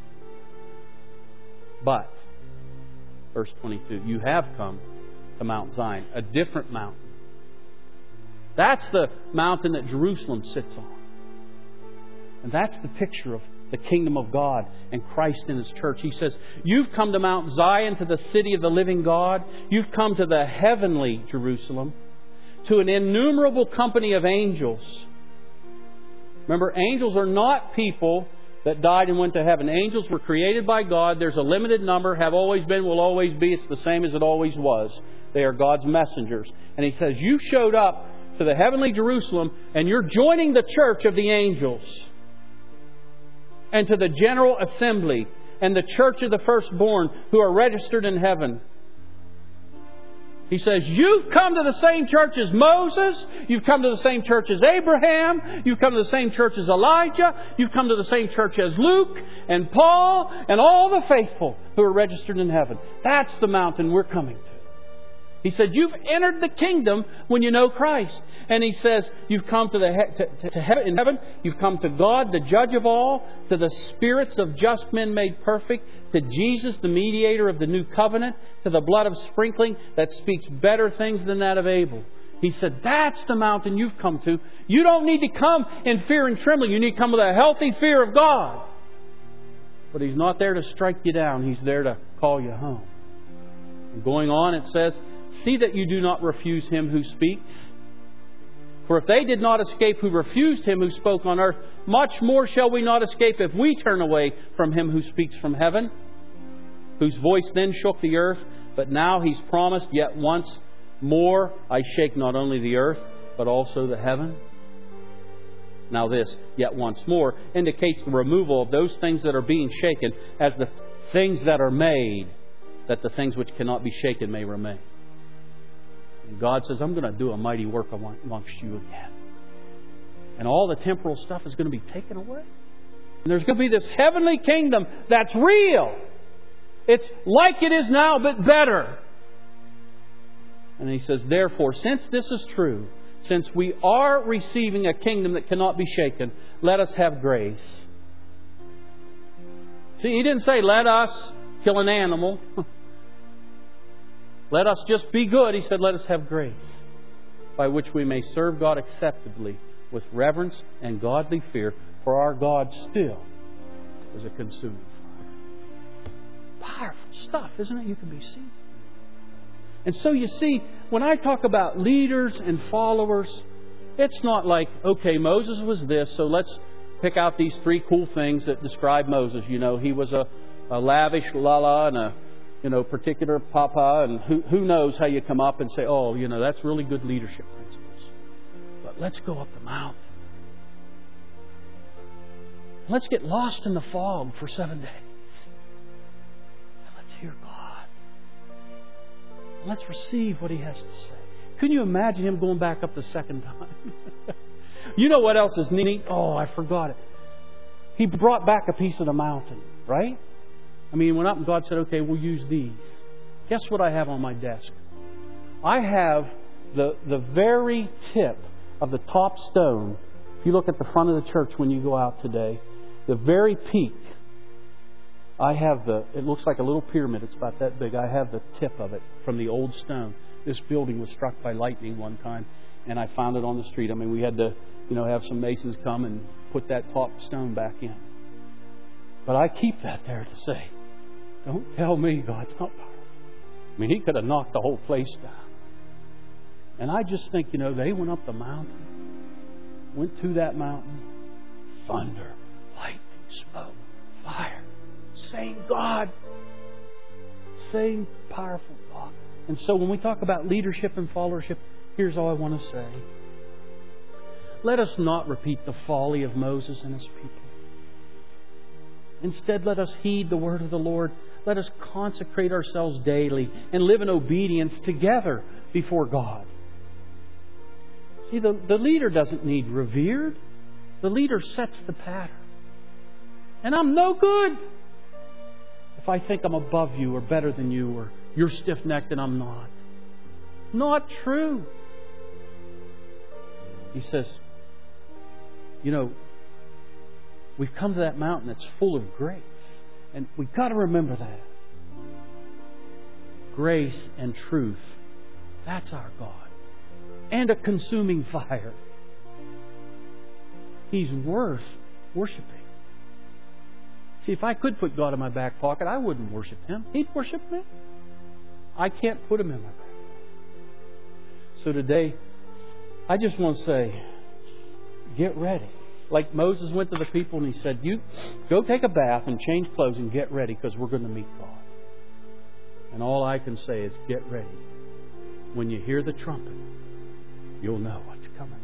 But, verse 22, you have come to Mount Zion, a different mountain. That's the mountain that Jerusalem sits on. And that's the picture of the kingdom of God and Christ in His church. He says, you've come to Mount Zion, to the city of the living God. You've come to the heavenly Jerusalem, to an innumerable company of angels. Remember, angels are not people that died and went to heaven. Angels were created by God. There's a limited number, have always been, will always be. It's the same as it always was. They are God's messengers. And He says, you showed up to the heavenly Jerusalem and you're joining the church of the angels and to the general assembly and the church of the firstborn who are registered in heaven. He says, you've come to the same church as Moses. You've come to the same church as Abraham. You've come to the same church as Elijah. You've come to the same church as Luke and Paul and all the faithful who are registered in heaven. That's the mountain we're coming to. He said, you've entered the kingdom when you know Christ. And He says, you've come to heaven, in heaven. You've come to God, the judge of all, to the spirits of just men made perfect, to Jesus, the mediator of the new covenant, to the blood of sprinkling that speaks better things than that of Abel. He said, that's the mountain you've come to. You don't need to come in fear and trembling. You need to come with a healthy fear of God. But He's not there to strike you down. He's there to call you home. And going on, it says, see that you do not refuse Him who speaks. For if they did not escape who refused Him who spoke on earth, much more shall we not escape if we turn away from Him who speaks from heaven, whose voice then shook the earth. But now He's promised, yet once more I shake not only the earth, but also the heaven. Now this, yet once more, indicates the removal of those things that are being shaken as the things that are made, that the things which cannot be shaken may remain. And God says, I'm going to do a mighty work amongst you again. And all the temporal stuff is going to be taken away. And there's going to be this heavenly kingdom that's real. It's like it is now, but better. And He says, therefore, since this is true, since we are receiving a kingdom that cannot be shaken, let us have grace. See, He didn't say, let us kill an animal. Let us just be good. He said, let us have grace, by which we may serve God acceptably with reverence and godly fear, for our God still is a consuming fire. Powerful stuff, isn't it? You can be seen. And so you see, when I talk about leaders and followers, it's not like, okay, Moses was this, so let's pick out these 3 cool things that describe Moses. You know, he was a lavish lala and a particular papa, and who knows how you come up and say, oh, that's really good leadership principles. But let's go up the mountain. Let's get lost in the fog for 7 days. And let's hear God. And let's receive what He has to say. Couldn't you imagine Him going back up the second time? You know what else is neat? Oh, I forgot it. He brought back a piece of the mountain, right? I mean, he went up and God said, okay, we'll use these. Guess what I have on my desk? I have the very tip of the top stone. If you look at the front of the church when you go out today, the very peak, I have it looks like a little pyramid. It's about that big. I have the tip of it from the old stone. This building was struck by lightning one time, and I found it on the street. I mean, we had to, have some masons come and put that top stone back in. But I keep that there to say, don't tell me God's not powerful. I mean, He could have knocked the whole place down. And I just think, they went up the mountain, went to that mountain, thunder, lightning, smoke, fire. Same God. Same powerful God. And so when we talk about leadership and followership, here's all I want to say. Let us not repeat the folly of Moses and his people. Instead, let us heed the word of the Lord. Let us consecrate ourselves daily and live in obedience together before God. See, the leader doesn't need revered. The leader sets the pattern. And I'm no good if I think I'm above you or better than you, or you're stiff-necked and I'm not. Not true. He says, we've come to that mountain that's full of grace. And we've got to remember that. Grace and truth. That's our God. And a consuming fire. He's worth worshiping. See, if I could put God in my back pocket, I wouldn't worship Him. He'd worship me. I can't put Him in my back pocket. So today, I just want to say, get ready. like Moses went to the people and he said, you go take a bath and change clothes and get ready because we're going to meet God. And all I can say is get ready. When you hear the trumpet, you'll know what's coming.